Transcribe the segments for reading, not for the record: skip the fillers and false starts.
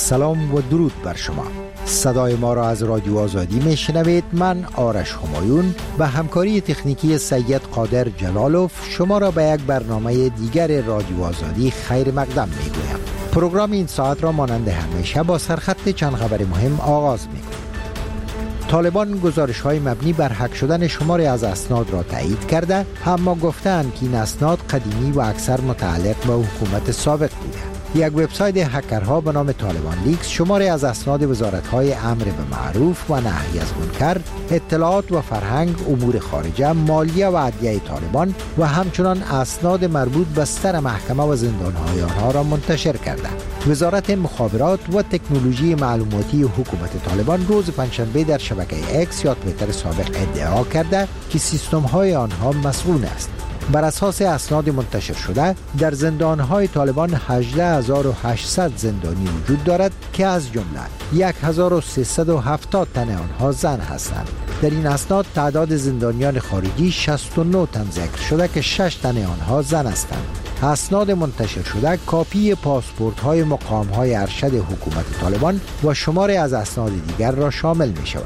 سلام و درود بر شما. صدای ما را از رادیو آزادی میشنوید. من آرش همایون به همکاری تکنیکی سید قادر جلالوف شما را به یک برنامه دیگر رادیو آزادی خیر مقدم میگویم. پروگرام این ساعت را مانند همیشه با سرخط چند خبر مهم آغاز میکنیم. طالبان گزارش‌های مبنی بر هک شدن شماری از اسناد را تایید کرده، اما گفتند که این اسناد قدیمی و اکثر متعلق به حکومت سابق بوده. یک وبسایت هکرها به نام طالبان لیکس شماری از اسناد وزارت‌های امر به معروف و نهی از منکر، اطلاعات و فرهنگ، امور خارجه، مالیه و عدلیه طالبان و همچنان اسناد مربوط به سر محکمه و زندان‌های آنها را منتشر کرده. وزارت مخابرات و تکنولوژی معلوماتی حکومت طالبان روز پنجشنبه در شبکه اکس یا توییتر سابق ادعا کرده که سیستم‌های آنها مسئول است. بر اساس اسناد منتشر شده در زندانهای طالبان 18800 زندانی وجود دارد که از جمله 1370 تن آنها زن هستند. در این اسناد تعداد زندانیان خارجی 69 تن ذکر شده که 6 تن آنها زن هستند. اسناد منتشر شده کاپی پاسپورت های مقام های ارشد حکومت طالبان و شماری از اسناد دیگر را شامل می شود.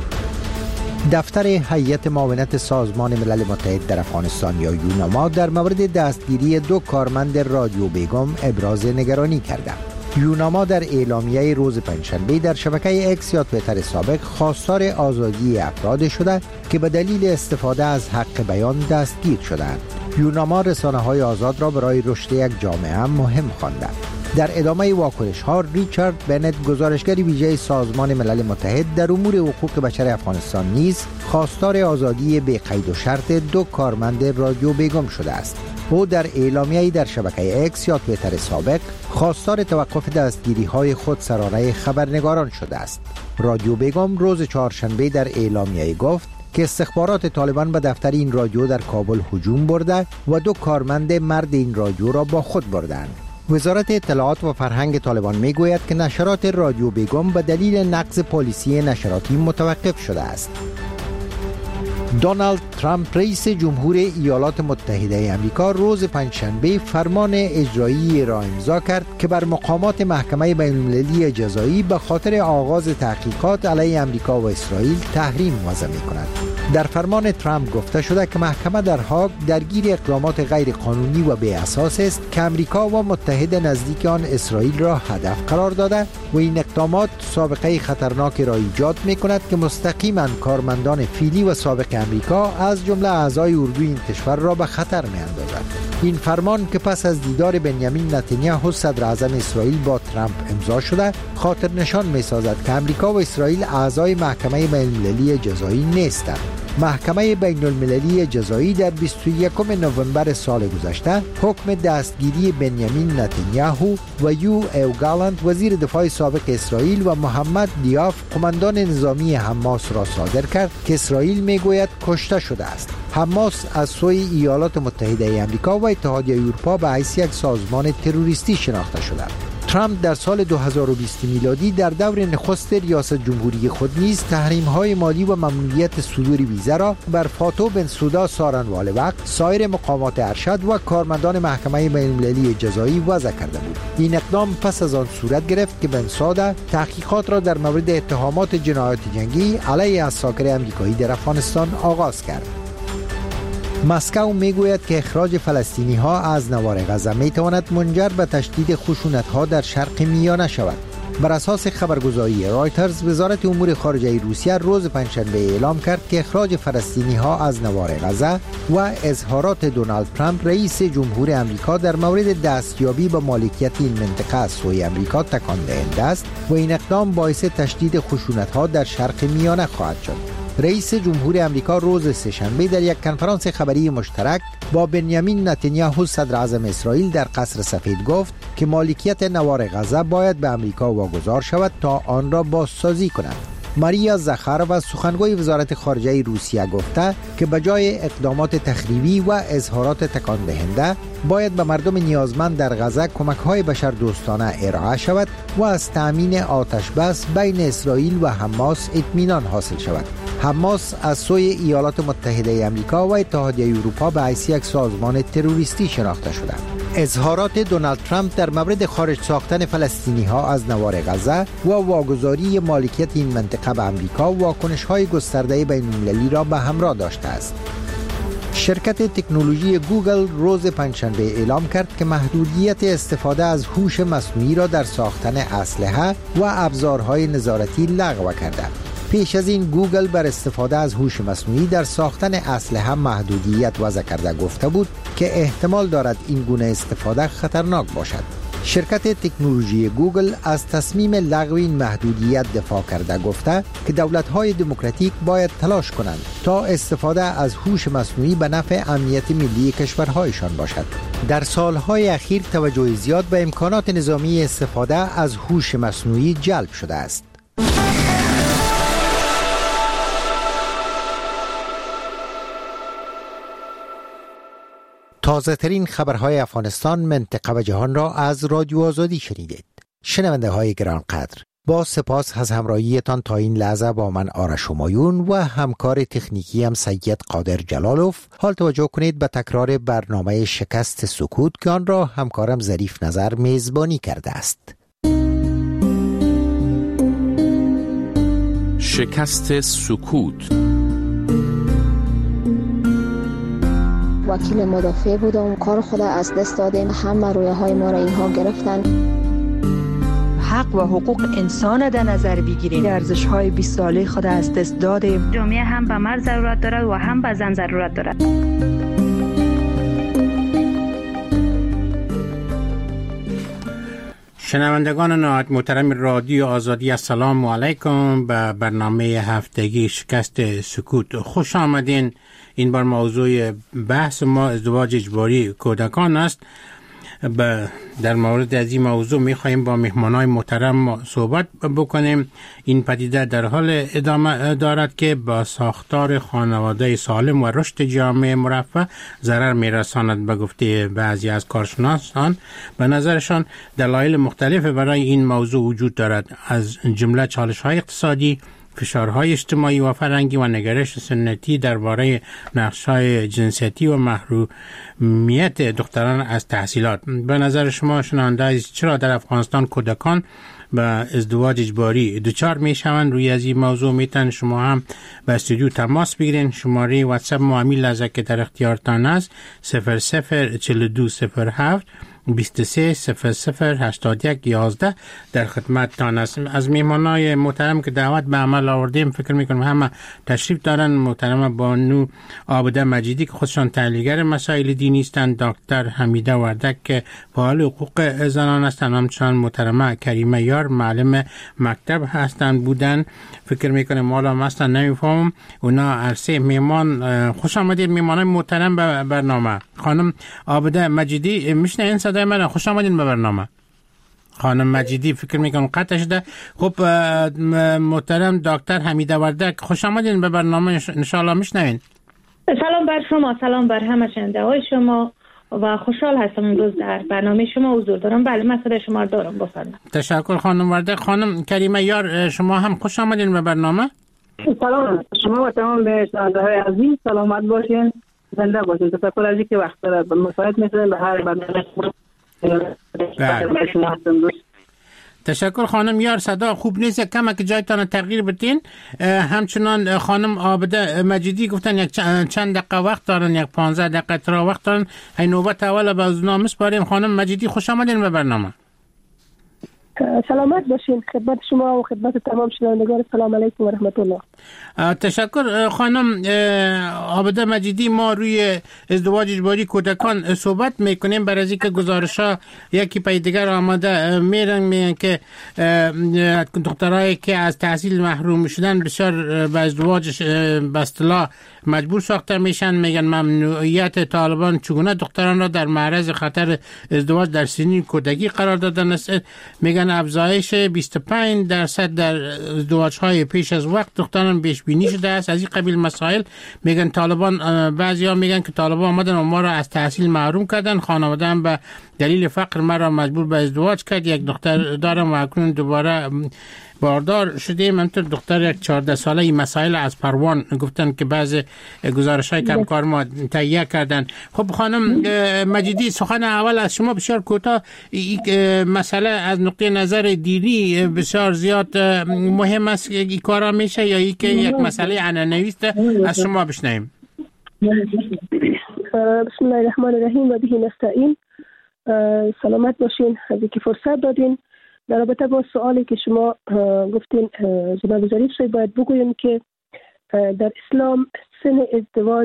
دفتر هیئت معاونت سازمان ملل متحد در افغانستان یا یوناما در مورد دستگیری 2 کارمند رادیو بیگم ابراز نگرانی کرده. یوناما در اعلامیه روز پنجشنبه در شبکه اکس یا توییتر سابق خواستار آزادی افراد شده که به دلیل استفاده از حق بیان دستگیر شدند. یوناما رسانه‌های آزاد را برای رشد یک جامعه مهم خوانده. در ادامه واکنش ها ریچارد بنت گزارشگر ویژه سازمان ملل متحد در امور حقوق بشر افغانستان نیز خواستار آزادی به قید و شرط 2 کارمند رادیو بیگم شده است. او در اعلامیه‌ای در شبکه اکس یا توییتر سابق خواستار توقف دستگیری های خودسرانه خبرنگاران شده است. رادیو بیگم روز چهارشنبه در اعلامیه گفت که استخبارات طالبان به دفتر این رادیو در کابل هجوم برده و 2 کارمند مرد این رادیو را با خود بردند. وزارت اطلاعات و فرهنگ طالبان میگوید که نشرات رادیو بیگم به دلیل نقض پالیسی نشراتی متوقف شده است. دونالد ترامپ رئیس جمهور ایالات متحده آمریکا روز پنجشنبه فرمان اجرایی را امضا کرد که بر مقامات محکمه بین‌المللی جزایی به خاطر آغاز تحقیقات علیه آمریکا و اسرائیل تحریم وضع می‌کند. در فرمان ترامپ گفته شده که محکمه در هاگ درگیر اقدامات غیر قانونی و بی اساس است که آمریکا و متحد نزدیک آن اسرائیل را هدف قرار داده و این اقدامات سابقه خطرناک را ایجاد می‌کند که مستقیما کارمندان فعلی و سابق آمریکا از جمله اعضای اردوی این کشور را به خطر می‌اندازد. این فرمان که پس از دیدار بنیامین نتانیاهو صدر اعظم اسرائیل با ترامپ امضا شده، خاطر نشان می‌سازد که آمریکا و اسرائیل اعضای محکمه بین‌المللی جزایی نیستند. محکمه بین‌المللی جزایی در 21 نوامبر سال گذشته حکم دستگیری بنیامین نتانیاهو و یو او گالانت وزیر دفاع سابق اسرائیل و محمد دیاف قماندان نظامی حماس را صادر کرد که اسرائیل میگوید کشته شده است. حماس از سوی ایالات متحده آمریکا و اتحادیه اروپا به حیث یک سازمان تروریستی شناخته شده. ترامپ در سال 2020 میلادی در دور نخست ریاست جمهوری خود نیز تحریم‌های مالی و ممنوعیت صدور ویزا را بر فاتو بنسودا سارنوال وقت، سایر مقامات ارشد و کارمندان محکمه بین‌المللی جزایی وضع کرده بود. این اقدام پس از آن صورت گرفت که بنسودا تحقیقات را در مورد اتهامات جنایات جنگی علیه عساکر آمریکایی در افغانستان آغاز کرد. مسکو میگوید که اخراج فلسطینی ها از نوار غزه می تواند منجر به تشدید خشونت ها در شرق میانه شود. بر اساس خبرگزاری رایترز، وزارت امور خارجه روسیه روز پنجشنبه اعلام کرد که اخراج فلسطینی ها از نوار غزه و اظهارات دونالد ترامپ رئیس جمهور آمریکا در مورد دستیابی به مالکیت این منطقه از سوی آمریکا تکان دهنده است و این اقدام باعث تشدید خشونت ها در شرق میانه خواهد شد. رئیس جمهور آمریکا روز سه‌شنبه در یک کنفرانس خبری مشترک با بنیامین نتانیاهو صدر اعظم اسرائیل در قصر سفید گفت که مالکیت نوار غزه باید به آمریکا واگذار شود تا آن را بازسازی کند. ماریا زخارova سخنگوی وزارت خارجه روسیه گفته که بجای اقدامات تخریبی و اظهارات تکان دهنده باید به مردم نیازمند در غزه کمک‌های بشردوستانه ارائه شود و از تأمین آتش بس بین اسرائیل و حماس اطمینان حاصل شود. حماس از سوی ایالات متحده آمریکا و اتحادیه اروپا به حیث یک سازمان تروریستی شناخته شده. اظهارات دونالد ترامپ در مورد خارج ساختن فلسطینی ها از نوار غزه و واگذاری مالکیت این منطقه به آمریکا واکنش های گسترده بین‌المللی را به همراه داشته است. شرکت تکنولوژی گوگل روز پنجشنبه اعلام کرد که محدودیت استفاده از هوش مصنوعی را در ساختن اسلحه و ابزارهای نظارتی لغو کرده. پیش از این گوگل بر استفاده از هوش مصنوعی در ساختن اسلحه محدودیت وضع کرده گفته بود که احتمال دارد این گونه استفاده خطرناک باشد. شرکت تکنولوژی گوگل از تصمیم لغو این محدودیت دفاع کرده گفته که دولت‌های دموکراتیک باید تلاش کنند تا استفاده از هوش مصنوعی به نفع امنیت ملی کشورهایشان باشد. در سالهای اخیر توجه زیاد به امکانات نظامی استفاده از هوش مصنوعی جلب شده است. تازه ترین خبرهای افغانستان، منطقه و جهان را از رادیو آزادی شنیدید. شنونده های گرانقدر، با سپاس از همراهیتان تا این لحظه با من آرش همایون و همکار تکنیکی هم سید قادر جلالوف. حال توجه کنید به تکرار برنامه شکست سکوت که آن را همکارم ظریف نظر میزبانی کرده است. شکست سکوت. وکیل مدافع بودم، کار خود از دست دادیم، همه رویه های ما را اینها گرفتن. حق و حقوق انسان در نظر بگیریم، ارزش های 20 ساله خود از دست دادیم. جامعه هم به مرد ضرورت دارد و هم به زن ضرورت دارد. شنوندگان نهایت محترم رادیو آزادی، السلام علیکم. به برنامه هفتگی شکست سکوت خوش آمدین. این بار موضوع بحث ما ازدواج اجباری کودکان است. در مورد از این موضوع می‌خواهیم با مهمانان محترم صحبت بکنیم. این پدیده در حال ادامه دارد که با ساختار خانواده سالم و رشد جامعه مرفه ضرر می‌رساند. به گفته بعضی از کارشناسان، به نظرشان دلایل مختلف برای این موضوع وجود دارد، از جمله چالش‌های اقتصادی، فشارهای اجتماعی و فرهنگی و نگرش سنتی درباره نقش‌های جنسیتی و محرومیت دختران از تحصیلات. به نظر شما شنونده چرا در افغانستان کودکان به ازدواج اجباری دچار میشوند؟ روی از این موضوع میتونن شما هم به استودیو تماس بگیرین. شماره واتساپ ما همین لحظه که در اختیارتان است 004207 23008111 در خدمتتان است. از میهمانای محترم که دعوت به عمل آوردیم فکر میکنم همه تشریف دارن. محترم بانو عابده مجیدی که خودشان تحلیلگر مسائل دینی هستند، دکتر حمیده وردک که فعال حقوق زنان هستند، همچنان محترمه کریمه یار معلم مکتب هستند بودن. فکر میکنم حالا مثلا نمیفهمم اونا عرصه میهمان. خوش آمدید میهمانای محترم به برنامه. خانم عابده مجیدی میشنین صدای من؟ خوش آمدین به برنامه. خانم مجیدی فکر میکنم قطع شده. خب محترم دکتر حمیده وردک خوش آمدین به برنامه، انشاءالله میشنوین. سلام بر شما، سلام بر همه شنونده های شما و خوشحال هستم امروز در برنامه شما حضور دارم. بله من صدای شما دارم، بفرمایید. تشکر خانم وردک. خانم کریمه یار شما هم خوش آمدین به برنامه. سلام شما و تمام شنونده‌های عزیز، سلامت باشین، زنده باشین. تشکر از اینکه وقت را به مساعد می‌کنید به هر برنامه. تشکر خانم یار. صدا خوب نیست، کمک جایتان تغییر بدین. همچنان خانم عابده مجیدی گفتن یک چند دقیقه وقت دارن، یک 15 دقیقه تر وقت دارن. این نوبت اول به از نام میسپاریم. خانم مجیدی خوش آمدین به برنامه. سلامت باشین. خدمت شما و خدمت تمام شنوندگان سلام علیکم و رحمت الله. تشکر خانم عابده مجیدی. ما روی ازدواج اجباری کودکان صحبت میکنیم برای اینکه گزارش‌ها یکی پای دیگر آماده میرن که دخترایی که از تحصیل محروم شدن بسیار به ازدواج به اصطلاح مجبور ساخته میشن. میگن ممنوعیت طالبان چگونه دختران را در معرض خطر ازدواج در سنین کودکی قرار دادن است. میگن افزایش 25% در ازدواج‌های پیش از وقت دختران پیش بینی شده است. از این قبیل مسائل میگن طالبان، بعضیا میگن که طالبان آمدن و ما را از تحصیل محروم کردن، خانواده هم به دلیل فقر ما را مجبور به ازدواج کرد. یک دختر دارم و اکنون دوباره باردار شدیم. همطور دختر یک 14 ساله این مسائل از پروان گفتن که بعض گزارش‌های کمکار ما تهیه کردن. خب خانم مجیدی، سخن اول از شما بسیار کوتاه. این مسئله از نقطه نظر دینی بسیار زیاد مهم است، این کارا میشه یا این که یک مسئله عنعنوی است؟ از شما بشنویم. بسم الله الرحمن الرحیم و به نستعین. سلامت باشین از اینکه فرصت دادین. در رابطه با سوالی که شما گفتین جناب ظریف صاحب، باید بگویم که در اسلام سن ازدواج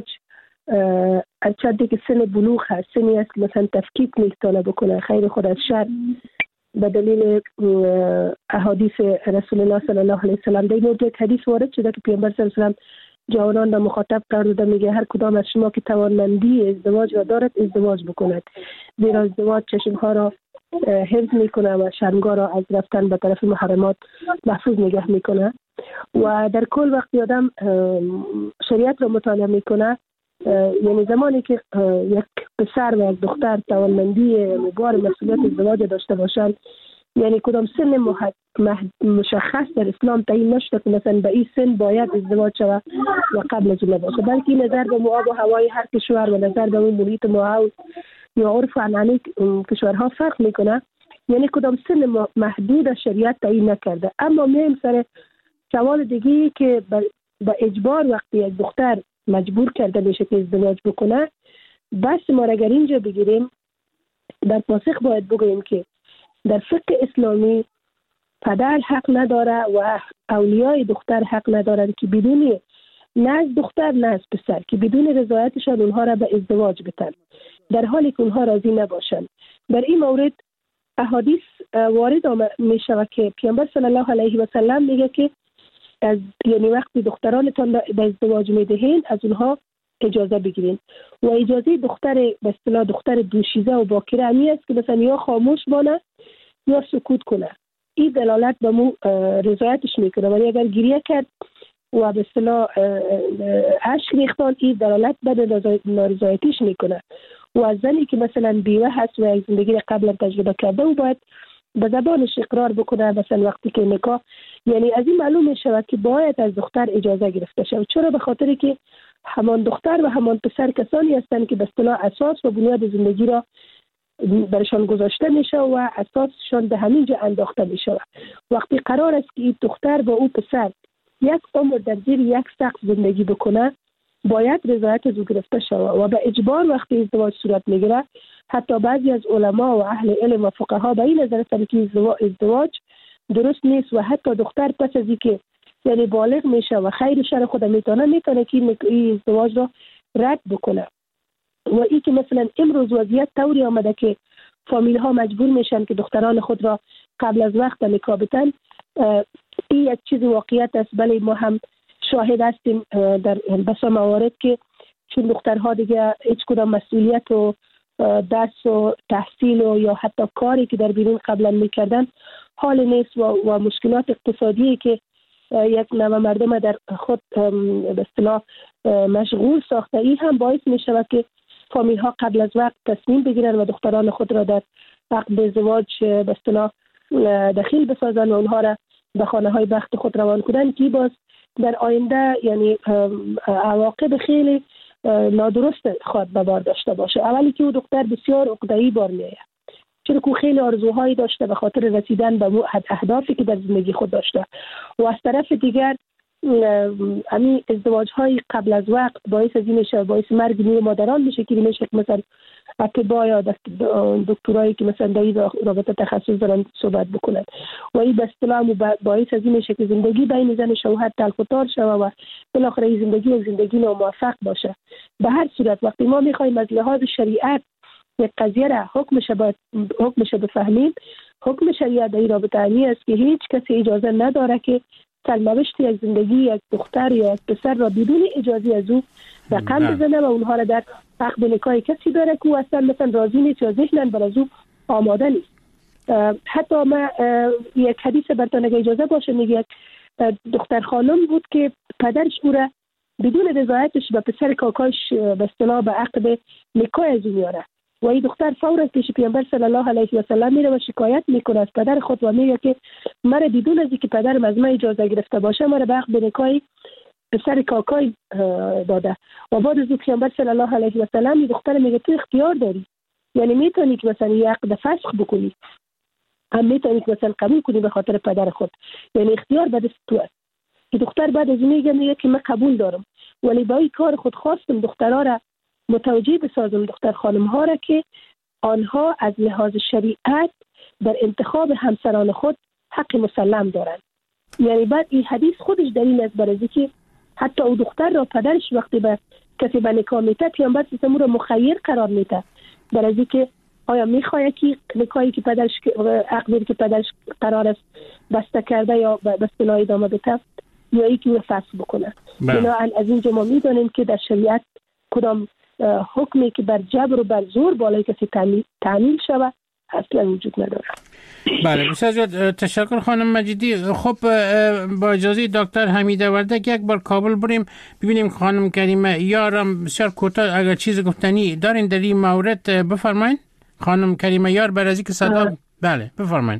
از چندی که سن بلوغ هست، سنی است که مثلا تفکیک میتونه بکنه خیر خود از شر به دلیل احادیث رسول الله صلی الله علیه وسلم. در این مورد حدیث وارد شده که پیامبر صلی الله علیه وسلم جوانان را مخاطب کرده، میگه هر کدام از شما که توانمندی ازدواج را دارد ازدواج بکند، زیرا ازدواج چشمها را حفظ میکنه و شرمگاه را از رفتن به طرف محرمات محفوظ نگه میکنه. و در کل وقتی آدم شریعت را مطالعه میکنه، یعنی زمانی که یک پسر و یک دختر توانمندی بار مسئولیت ازدواج داشته باشند، یعنی کدام سن مشخص در اسلام تعیین نشده که مثلا به این سن باید ازدواج شود و قبل از اون باشه، بلکه نظر به آب و هوای هر کشور و نظر به اون محیط محیط یا عرف و عنعنه کشورها فرق میکنه. یعنی کدام سن محدود شریعت تعیین نکرده. اما مهم سر سوال دیگه که به اجبار وقتی یک دختر مجبور کرده میشه که ازدواج بکنه، بس ما را اگر اینجا بگیریم در پاسخ باید بگوییم که در فقه اسلامی پدر حق نداره و اولیای دختر حق ندارن که بدون نه از دختر نه از پسر که بدون رضایتشان اونها را به ازدواج بتن، در حالی که اونها راضی نباشن. در این مورد احادیث وارد می شود که پیامبر صلی الله علیه و سلم میگه که یعنی وقتی دخترانتان به ازدواج میدهین از اونها اجازه بگیرین و اجازه دختر به اصطلاح دختر دوشیزه و باکره امی است که مثلا یا خاموش بانه یا سکوت کنه. این دلالت به مو رضایتش میکنه، ولی اگر گریه کرد و به اصطلاح اشک ریختان، این دلالت به نارضایتیش میکنه. و زنی که مثلا بیوه هست و زندگی قبلا تجربه کرده و باید به زبانش اقرار بکنه مثلا وقتی که نکاح، یعنی از این معلوم میشه که باید از دختر اجازه گرفته شود. چرا؟ به خاطری که همان دختر و همان پسر کسانی هستند که به اصطلاح اساس و بنیاد زندگی را برشان گذاشته میشه و اساسشان به همین جا انداخته میشه. وقتی قرار است که این دختر با او پسر یک عمر در زیر یک سقف زندگی بکنه، باید رضایت از او گرفته شود و به اجبار وقتی ازدواج صورت میگیره، حتی بعضی از علما و اهل علم و فقها به این نظر هستند که ازدواج درست نیست و حتی دختر پس از اینکه یعنی بالغ میشه و خیر شر خود میتونه که این ازدواج را رد بکنه. و این که مثلا امروز وضعیت طوری آمده که فامیل ها مجبور میشن که دختران خود را قبل از وقت نکاح بدن، این یک چیز واقعیت است. بله ما هم شاهد هستیم در بسا موارد که چون دخترها دیگه هیچ کدام مسئولیت و درس و تحصیل و یا حتی کاری که در بیرون قبلا میکردن حال نیست و مشکلات اقتصادی که یک نوع مردم در خود به اصطلاح مشغول ساخته، این هم باعث می شود که فامیل ها قبل از وقت تصمیم بگیرن و دختران خود را در عقد ازدواج به اصطلاح دخیل بسازن و اونها را به خانه های بخت خود روان کنن که باز در آینده یعنی عواقب خیلی نادرست خواهد به بار داشته باشه. اولی که او دختر بسیار عقده‌ای بار میآید، چرا که خیلی آرزوهایی داشته به خاطر رسیدن به اهدافی که در زندگی خود داشته و از طرف دیگر همین ازدواج های قبل از وقت باعث از این میشه، باعث مرگ نیو مادران میشه که میشه که مثلا اطباء یا دکترایی که مثلا در این رابطه تخصص دارن صحبت بکنن و این به اصطلاح باعث از این میشه که زندگی بین زن و شوهر تلخ و تار شوه و بالاخره این زندگی ناموفق باشه. به هر صورت وقتی ما میخوایم از لحاظ شریعت یک قضیه را حکمش بفهمیم، حکم شریعت در این رابطه است که هیچ کسی اجازه نداره که سرنوشت یک زندگی یک دختر یا یک پسر را بدون اجازه از او رقم بزنه و اونها را در عقد نکاح کسی داره که او اصلا مثلا راضی نیست یا ذهناً بر از او آماده نیست. حتی ما یک حدیث براتون اگه اجازه باشه میگه دختر خانم بود که پدرش او را بدون رضایتش به پسر کاکاش به اصطلاح به عقد نکاح از او میاره و این دختر فورا پیش پیامبر صلی الله علیه و سلم میره و شکایت میکنه از پدر خود و میگه که مرا بدون از اینکه پدرم از من اجازه گرفته باشه مرا به حق به نکاح پسر کاکای داده. و بعد از پیامبر صلی الله علیه و سلم این دختر میگه تو اختیار داری، یعنی میتونی که مثلا یک عقد فسخ بکنی، هم میتونی که مثلا قبول کنی به خاطر پدر خود، یعنی اختیار به دست تو است. این دختر بعد از میگه که من قبول دارم، ولی با این کار خود خواستم دخترها را متوجه بسازم، دختر خانم ها را که آنها از لحاظ شریعت در انتخاب همسران خود حق مسلم دارند. یعنی بعد این حدیث خودش دلیل است بر اینکه حتی او دختر را پدرش وقتی به کسی به نکاح میده پیامبر اسلام را مخیر قرار میده، در اینکه آیا میخواد که نکاحی که پدرش عقدی که پدرش قرار است بسته کرده یا بسته ادامه بده یا اینکه او فسخ بکنه. بنابراین از اینجا ما میدونیم که در شریعت کدام حکمی که بر جبر و بر زور بالای کسی تعمیل شود اصلا وجود نداره. بله بسیار تشکر خانم مجیدی. خب با اجازه دکتر حمیده وردک یک بار کابل بریم ببینیم خانم کریمه یارم بسیار کوتاه اگر چیز گفتنی دارین در این مورد بفرمایید. خانم کریمه یار برازی که صدا بله بفرمایید.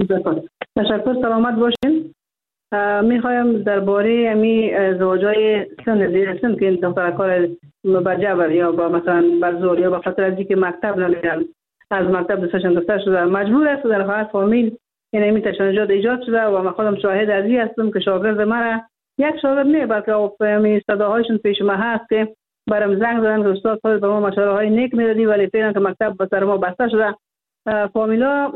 تشکر، سلامت باشین. میخوایم درباره امی زوجای سن زیر سن که دختر کار با جبر یا با مثلا بر زور یا با خاطر از اینکه مکتب نمیرن از مکتب دوستشون گرفته شده مجبور است در حالت فامیل یعنی می تشنجات ایجاد شده و من خودم شاهد از این هستم که شاگرد مرا یک شاگرد نه بلکه می صداهایشون پیش ما هست که برام زنگ زدن که استاد خود به ما مشوره های نیک میدادی ولی فعلا که مکتب به سر ما بسته شده. فامیلا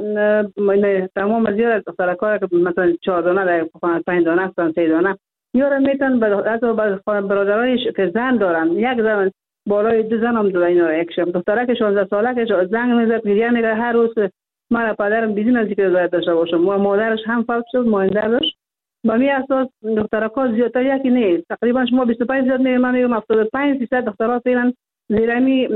تمام از یار دختر کار که مثلا 4 دانه در 5 دانه هستن 3 دانه یارم میتن حتی برادرایش که زن دارن یک زن بالای 2 زن هم داره اینا یکشم دختره که 16 ساله که زنگ میزد گریه میگه هر روز من پدرم بیدین از اینکه رضایت داشته باشم و مادرش هم فوت شد ماینده داشت با می اساس دختره کا زیادتر یکی نیست تقریبا شما 25 زیاد میگم من میگم 75% دخترها فعلا زیرمی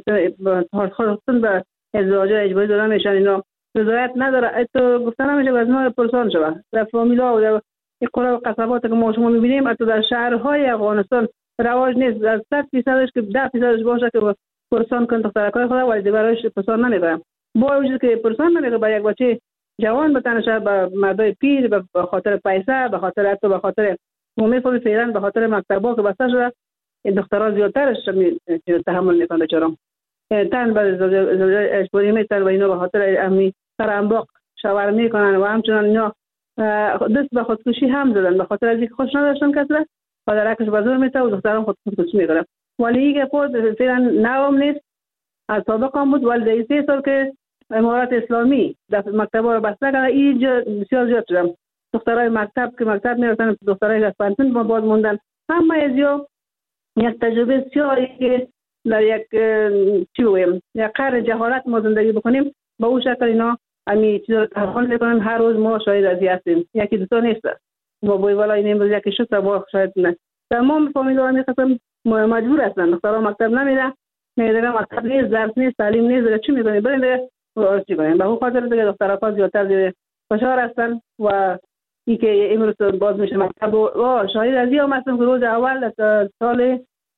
خودشون به ازدواج اجباری دادن میشن اینا رضایت نداره تو گفتن نمیشه از ما پرسان شوه در فامیلا و در قرا و قصبات که ما شما میبینیم حتی در شهرهای افغانستان رواج نیست از 100%ش که 10% باشه که پرسان کن دخترکای خود ولی دیگرش پرسان نمیبرن با وجود که پرسان نمیگه با یک بچه جوان بتنشه به مردای پیر به خاطر پیسه به خاطر حتی به خاطر میفهمی فعلا به خاطر مکتبا که بسته شده این دخترها زیادترش تحمل میکنن بیچاره‌ها تن به زوجای اجباری میتن و اینا به خاطر امی سرانباق شوهر میکنن و همچنان اینا دست به خودکشی هم زدن به خاطر از اینکه خوش نداشتن کسره پدرکش بازور میته و دخترم خودکشی میکنن ولی این پود فعلا نوام نیست از سابق هم بود ولی 3 سال که امارات اسلامی در مکتبا رو بسته کرده اینجا بسیار زیاد شدن دخترای مکتب که مکتب میرفتن دخترای از پانتون با باز موندن همه از یک تجربه بسیاری که در یک چی بگویم یک قرن جهالت ما زندگی بکنیم با اون شکل اینا امی چیزا رو تحمل میکنن هر روز ما شاید از هستیم یکی دو تا نیست ما بوی والا این امروز یکی شد با شاید نه تمام فامیلا می قسم مجبور هستن دخترها مکتب نمیره میگه مکتب نیست درس نیست تعلیم نیست چی میکنی برین دیگه چی کنیم به اون خاطر دیگه دخترها زیادتر دیگه فشار هستن و اینکه امروز باز میشه مکتب و شاید از این مثلا روز اول سال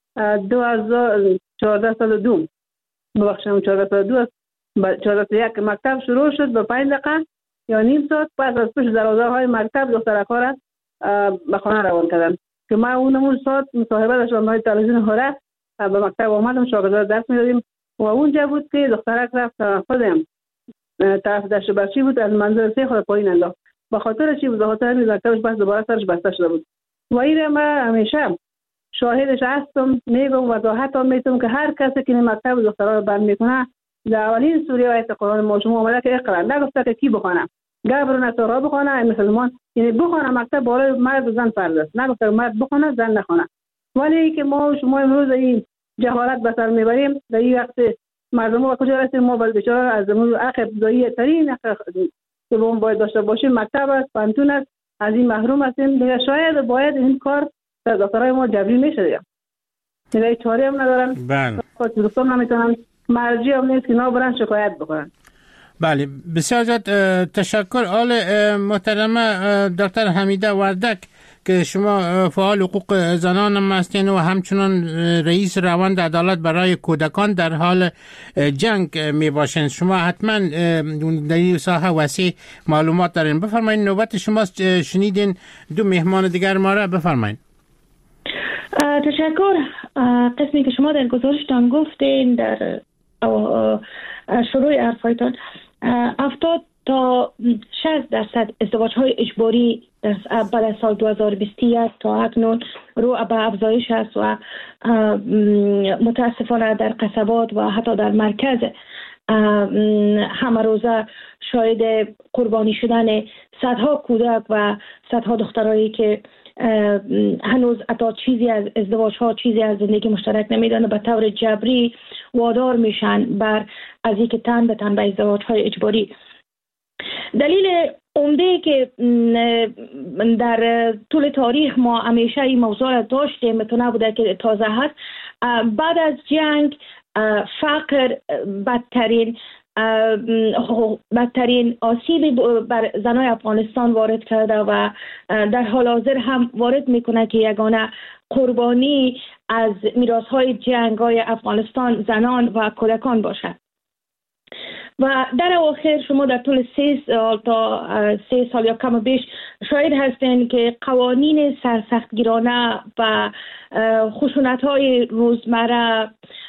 2014 سال دوم ببخشم 1402 است 1401 مکتب شروع شد به 5 دقیقه یا نیم ساعت پس از پشت دروازه های مکتب دخترها را به خانه روان کردن که ما اونمون ساعت مصاحبه داشتم های تلویزیون هره به مکتب آمدم شاگردان درس میدادیم و اونجا بود که دخترک رفت خودم طرف دشت برچی بود از منظر 3 خود پایین انداخت به خاطر چی بود به خاطر همین مکتبش بس دوباره سرش بسته شده بود و این ما همیشه شاهدش هستم میگم وضاحت هم میتونم که هر کسی که مکتب دخترها رو بند میکنه در اولین سوره آیت قرآن ما شما آمده که اقرا نگفته که کی بخونه گبر نتورا بخونه مسلمان یعنی بخونه مکتب بالای مرد و زن فرض است نگفته مرد بخونه زن نخونه ولی که ما شما امروز این جهالت به سر میبریم در این وقت مردم رو کجا رسیم ما بیچاره از اون حق ابتدایی ترین که ما باید داشته باشیم مکتب است پانتون است از این محروم هستیم دیگه شاید باید این کار در دخترای ما جبری میشه دیگه چاره هم ندارن خود دوستان نمیتونن مرجی هم نیست که برن شکایت بکنن. بله بسیار زیاد تشکر. آل محترمه دکتر حمیده وردک که شما فعال حقوق زنان هم هستین و همچنان رئیس روند عدالت برای کودکان در حال جنگ می باشین. شما حتما در این ساحه وسیع معلومات دارین. بفرمایید، نوبت شماست. شنیدین دو مهمان دیگر ما را، بفرمایید. تشکر. قسمی که شما در گزارشتان گفتین در شروع حرفایتان 70 تا 60% ازدواج‌های اجباری بعد از سال 2021 تا اکنون رو به افزایش است و متاسفانه در قصبات و حتی در مرکز همه روزه شاهد قربانی شدن صدها کودک و صدها دخترایی که هنوز حتی چیزی از ازدواج ها، چیزی از زندگی مشترک نمیدن و به طور جبری وادار میشن بر از اینکه تن به تن به ازدواج های اجباری. دلیل عمده که در طول تاریخ ما همیشه این موضوع را داشتیم میتونه بوده که تازه هست. بعد از جنگ فقر بدترین آسیبی بر زنای افغانستان وارد کرده و در حال حاضر هم وارد میکنه که یگانه قربانی از میراث‌های جنگ‌های افغانستان زنان و کودکان باشد. و در اواخر شما در طول 3 سال تا 3 سال یا کم و بیش شاهد هستین که قوانین سرسختگیرانه و خشونت‌های روزمره،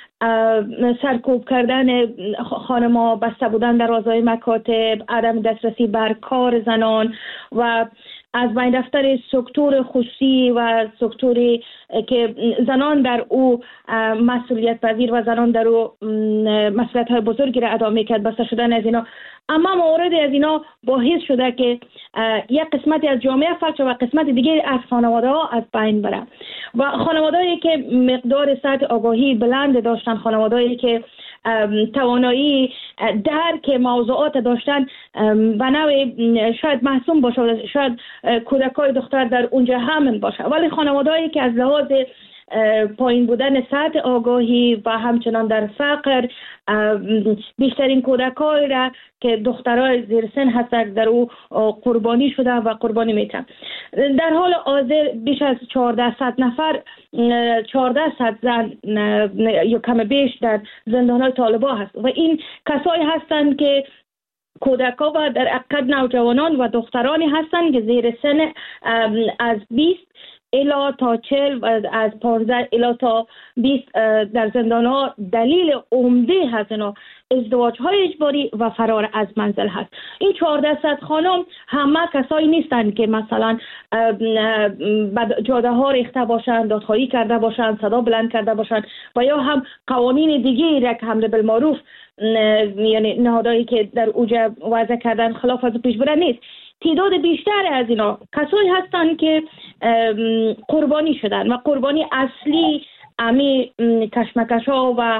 سرکوب کردن خانم‌ها، بسته بودن در رازهای مکاتب، عدم دسترسی بر کار زنان و از بین رفتن سکتور خصوصی و سکتوری که زنان در او مسئولیت پذیر و زنان در او مسئولیت‌های بزرگی را ادا می‌کرد، بسته شدن از اینا. اما موردی از اینا باعث شده که یک قسمتی از جامعه فلج و قسمت دیگه از خانواده‌ها از بین بره و خانواده‌ای که مقدار سطح آگاهی بلند داشتن، خانواده‌ای که توانایی درک موضوعات داشتن و نوع شاید محسوم باشه، شاید کودکای دختر در اونجا همین باشه، ولی خانواده‌ای که از لحاظ پایین بودن سطح آگاهی و همچنان در فقر بیشترین کودکایی را که دخترای زیر سن هستند در او قربانی شده و قربانی میتن. در حال حاضر بیش از 1400 نفر 1400 زن یا کم بیش در زندان‌های طالبان هست و این کسایی هستند که کودکا و در حقیقت نوجوانان و دخترانی هستند که زیر سن از 20 الی تا 40 و از 15 الی تا 20 در زندان‌ها. دلیل عمده هست اینا ازدواج‌های اجباری و فرار از منزل هست. این 1400 خانم همه کسایی نیستند که مثلا جاده‌ها ریخته باشند، دادخواهی کرده باشند، صدا بلند کرده باشند و یا هم قوانین دیگه را که حمل بالمعروف یعنی نهادهایی که در اوجه وضع کردن خلاف از پیش بره نیست. تعداد بیشتر از اینا کسایی هستند که قربانی شدن و قربانی اصلی امی کشمکش ها و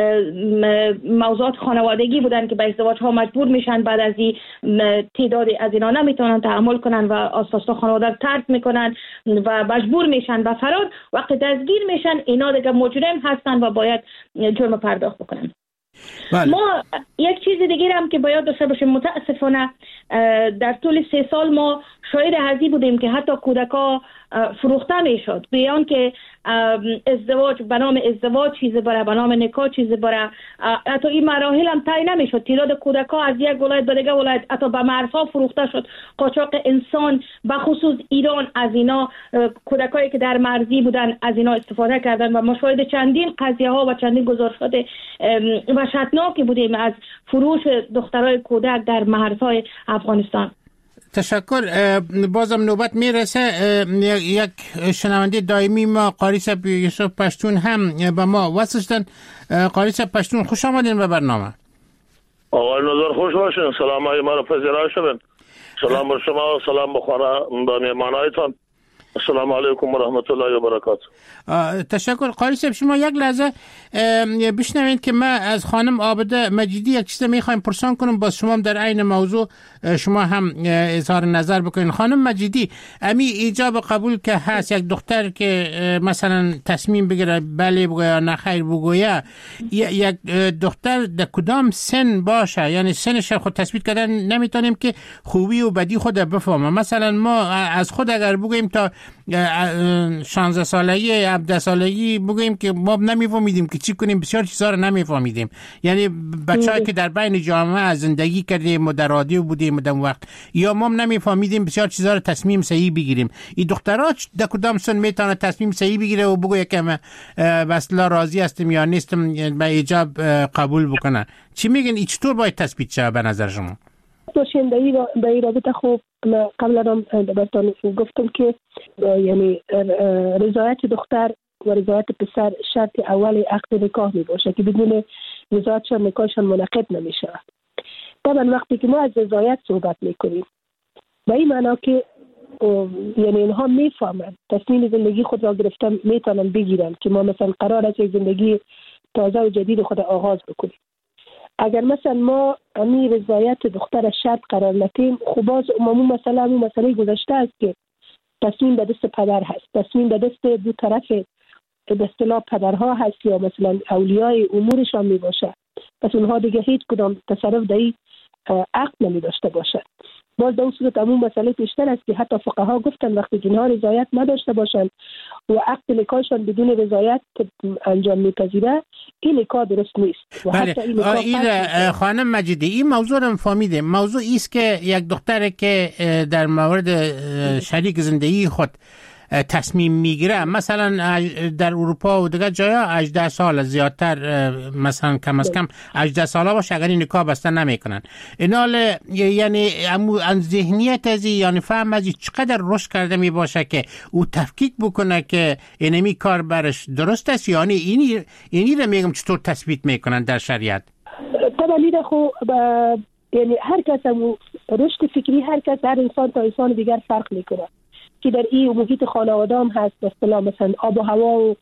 موضوعات خانوادگی بودن که به ازدواج ها مجبور میشن. بعد از این تعداد از اینا نمیتونن تحمل کنن و اساسا خانواده رو ترک میکنن و مجبور میشن به فرار. وقتی دستگیر میشن اینا دیگه مجرم هستن و باید جرم پرداخت بکنن. ما یک چیز دیگه هم که باید داشته باشیم، متاسفانه در طول 3 سال ما شاهد هزی بودیم که حتی کودکا فروخته میشد، بیان که ازدواج به نام ازدواج چیزی بره، به نام نکاح چیزی بره. حتی این مراحل هم طی نمیشد. تعداد کودکا از یک ولایت به دیگه ولایت حتی به مرزها فروخته شد. قاچاق انسان به خصوص ایران از اینا کودکایی که در مرزی بودن از اینا استفاده کردن و ما شاهد چندین قضیه ها و چندین گزارشات وحشتناکی بودیم از فروش دخترای کودک در مرزهای افغانستان. تشکر. بازم نوبت میرسه. یک شنونده دائمی ما قاری صاحب یوسف پشتون هم با ما وصل شدن. قاری صاحب پشتون خوش آمدین به برنامه. آقای نظر خوش باشین. سلام های ما رو پذیرای شدن. سلام بر شما و سلام به مهمانایتان. السلام علیکم و رحمت الله و برکاته. تشکر. قاری صاحب شما یک لحظه بشنوید که ما از خانم عابده مجیدی یک چیز میخوایم پرسان کنم، باز شما در عین موضوع شما هم اظهار نظر بکنین. خانم مجیدی، امی ایجاب قبول که هست یک دختر که مثلا تصمیم بگیره بله بگویا یا نه خیر بگویا، یک دختر در کدام سن باشه؟ یعنی سنش خود تثبیت کردن نمیتونیم که خوبی و بدی خود بفهمه. مثلا ما از خود اگر بگوییم تا 16 سالگی 17 سالگی بگوییم که ما نمیفهمیدیم که چی کنیم، بسیار چیزا رو نمیفهمیدیم. یعنی بچه‌ای که در بین جامعه زندگی کردیم و در رادیو بودیم در وقت، یا ما نمیفهمیدیم بسیار چیزا رو تصمیم صحیح بگیریم. این دخترها در کدام سن میتونه تصمیم صحیح بگیره و بگه که من به اصطلاح راضی هستم یا نیستم به ایجاب قبول بکنه؟ چی میگن؟ چطور باید تثبیت شه به نظر شما؟ باشین به این رابطه خوب قبلا براتون گفتم که یعنی رضایت دختر و رضایت پسر شرط اولی عقد نکاح می باشه که بدون رضایتشان نکاحشان منعقد نمیشه. طبعا وقتی که ما از رضایت صحبت میکنیم به این معنا که یعنی اینها میفهمن تصمیم زندگی خود را گرفتن میتونن بگیرن که ما مثلا قرار است زندگی تازه و جدید خود آغاز بکنیم. اگر مثلا ما امی رضایت دختر شرط قرار ندیم، خب باز مسئله گذشته است که تصمیم به دست پدر هست، تصمیم به دست دو طرف به اصطلاح پدرها هست یا مثلا اولیای امورشان می باشه. پس اونها دیگه هیچ کدام تصرف در این عقد نمی داشته باشد. باز در صورت همون مسئله پیشتر است که حتی فقها گفتن وقتی اینها رضایت نداشته باشند و عقد نکاحشان بدون رضایت انجام میپذیره، این نکاح درست نیست. و بله. این خانم مجیدی این موضوع رو فهمیده. موضوع ایست که یک دختر که در مورد شریک زندگی خود تصمیم میگیره، مثلا در اروپا و دیگر جایا 18 سال زیادتر، مثلا کم از کم 18 ساله باشه اگر این نکاح بسته نمیکنن. اینال یعنی ان ذهنیت از یعنی فهم از چقدر رشد کرده می باشه که او تفکیک بکنه که اینمی کار برش درست است، یعنی اینی رو میگم چطور تثبیت میکنن در شریعت. طبعا این خو یعنی هر کس رشد فکری هر کس هر انسان تا انسان دیگر فرق میکنه که در این محیط خانواده هم هست. مثلا آب و هوا و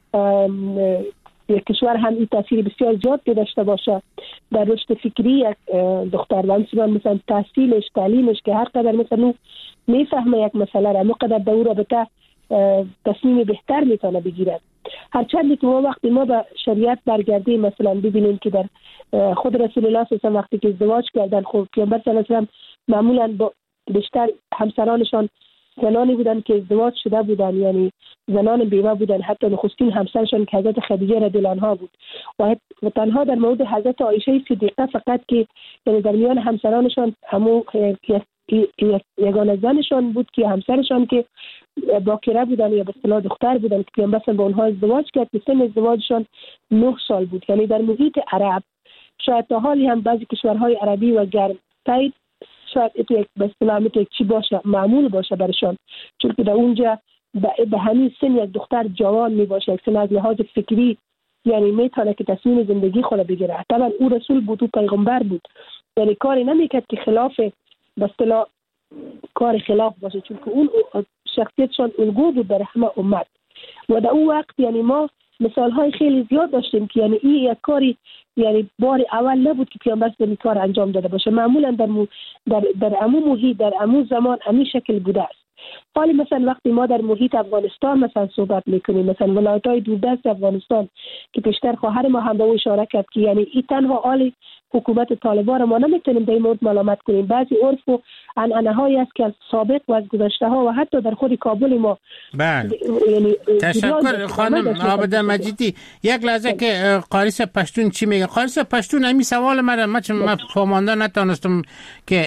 یک کشور هم این تاثیر بسیار زیاد داشته باشه در رشد فکری یک دختر. و مثلا تحصیلش، تعلیمش که هر قدر مثلا میفهمه یک مسئله را مقدر در او رابطه تصمیم بهتر میتونه بگیرد. هرچند که ما وقتی ما به شریعت برگردیم مثلا ببینیم که در خود رسول الله صلی الله علیه و وقتی که ازدواج کردن، خب پیامبر صلی الله علیه و معمولا با بیشتر همسرانشان زنانی بودن که ازدواج شده بودن، یعنی زنان بیوه بودن. حتی نخستین همسرشان که حضرت خدیجه رضی الله عنها بود و تنها در مورد حضرت عایشه صدیقه فقط که یعنی در میان همسرانشان همون یگانه زنشان بود که همسرشان که باکره بودن یا به اصطلاح دختر بودن که پیامبر با اونها ازدواج کرد که سن ازدواجشان 9 سال بود. یعنی در محیط عرب شاید تا حالی هم بعضی کشورهای عربی و گرم تایید شاید یک به اصطلاح چی باشه معمول باشه برشان، چون که در اونجا به همین سن یک دختر جوان می باشه، یک سن از لحاظ فکری یعنی میتونه که تصمیم زندگی خود بگیره. طبعا او رسول بود، او پیغمبر بود، یعنی کاری نمیکرد که خلاف به اصطلاح کار خلاف باشه، چون که اون شخصیتشان الگو بود در همه امت. و در اون وقت یعنی ما مثال های خیلی زیاد داشتیم که یعنی این یک کاری یعنی بار اول نبود که پیامبر این کار انجام داده باشه. معمولا در عموم محیط در عموم زمان همین شکل بوده است. حالی مثلا وقتی ما در محیط افغانستان مثلا صحبت میکنیم، مثلا ولایت‌های دوردست افغانستان که پیشتر خواهر ما هم به او اشاره کرد که یعنی این تنها حالی حکومت طالبان را ما نمیتونیم در این مورد ملامت کنیم. بعضی عرف و عنعنه‌هایی است که از سابق و از گذشته‌ها و حتی در خود کابل ما. بله. یعنی تشکر خانم عابده مجیدی. یک لحظه که قاریس پشتون چی میگه؟ قاریس پشتون همین سوال من فهمانده نتونستم که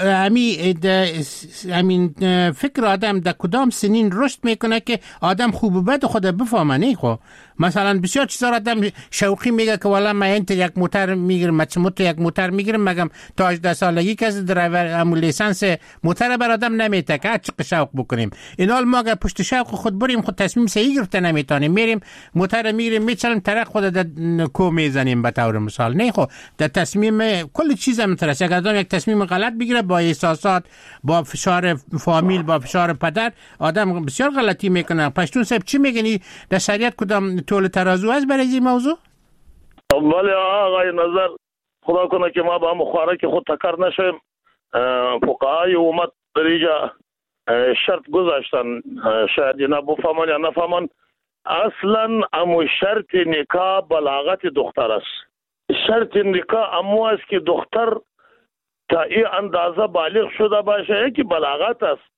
همین فکر آدم در کدام سنین رشد میکنه که آدم خوب و بد خود بفهمه. نه خب مثلا بسیار چیزا آدم شوقی میگه که والا من اینت یک موتر میگیرم، یک موتر میگیرم، مگم تا 18 سالگی کسی درایور امو لیسانس موتر بر آدم نمیته که چقدر شوق بکنیم. اینال ما اگر پشت شوق خود بریم خود تصمیم صحیح گرفته نمیتونیم، میریم موتر میگیریم میچلیم طرف خود در کو میزنیم به طور مثال. نه خب در تصمیم کل چیز مترس اگر آدم یک تصمیم غلط بگیره با احساسات، با فشار فامیل، با فشار پدر، آدم بسیار غلطی میکنه. پشتون صاحب چی میگنی؟ در شریعت کدام طول ترازو است برای این موضوع؟ ولی آقای نظر خدا کنه که ما با مخواره که خود تکر نشیم. فقهای امت در اینجا شرط گذاشتن، شاید اینا بفهمن یا نفهمن. اصلا امو شرط نکاح بلاغت دختر است. شرط نکاح امو است که دختر تا این اندازه بالغ شده باشه که بلاغت است.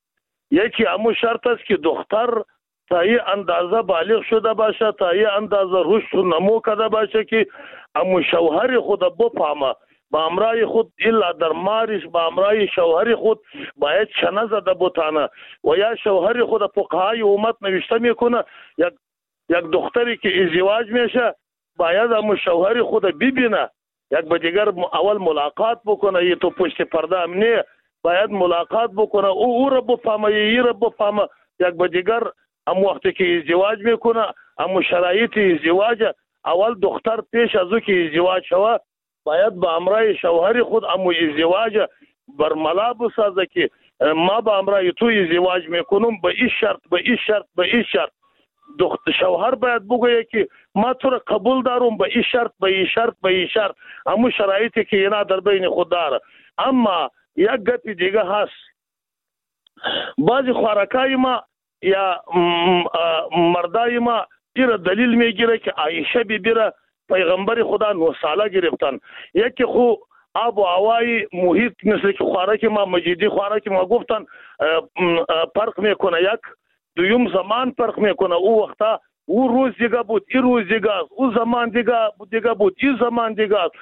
یکی همون شرط است که دختر تا یه اندازه بالغ شده باشه، تا یه اندازه رشد و نمو کرده باشه که همون شوهر خود بفهمه، با امرای خود الا در مارش با امرای شوهر خود باید چنه زده بتانه. و یا شوهر خود فقهای امت نوشته میکنه یک دختری که ازدواج میشه باید همون شوهر خود ببینه، یک با دیگر اول ملاقات بکنه، یه تو پشت پرده هم نه، باید ملاقات بکنه، او را بفهمه یه را بفهمه. یک با دیگر هم وقتی که ازدواج میکنه هم شرایط ازدواج، اول دختر پیش از او که ازدواج شوه باید با امرای شوهر خود هم ازدواج برملا بسازه که ما با امرای تو ازدواج میکنم به این شرط به این شرط به این شرط. شوهر باید بگویه که ما تو را قبول دارم به این شرط به این شرط به این شرط، همون شرایطی که اینا در بین خود داره. اما یک گپی دیگه هست، بعضی خوارکای ما یا مردای ما ایره دلیل میگیره که عایشه بیبی را پیغمبر خدا 9 ساله گرفتن. یکی خو آب و هوای محیط مثل که خوارک ما مجیدی خوارک ما گفتن فرق میکنه، یک دویم زمان فرق میکنه. او وقتا او روز دیگه بود، این روز دیگه است، او زمان دیگه بود، این زمان دیگه است.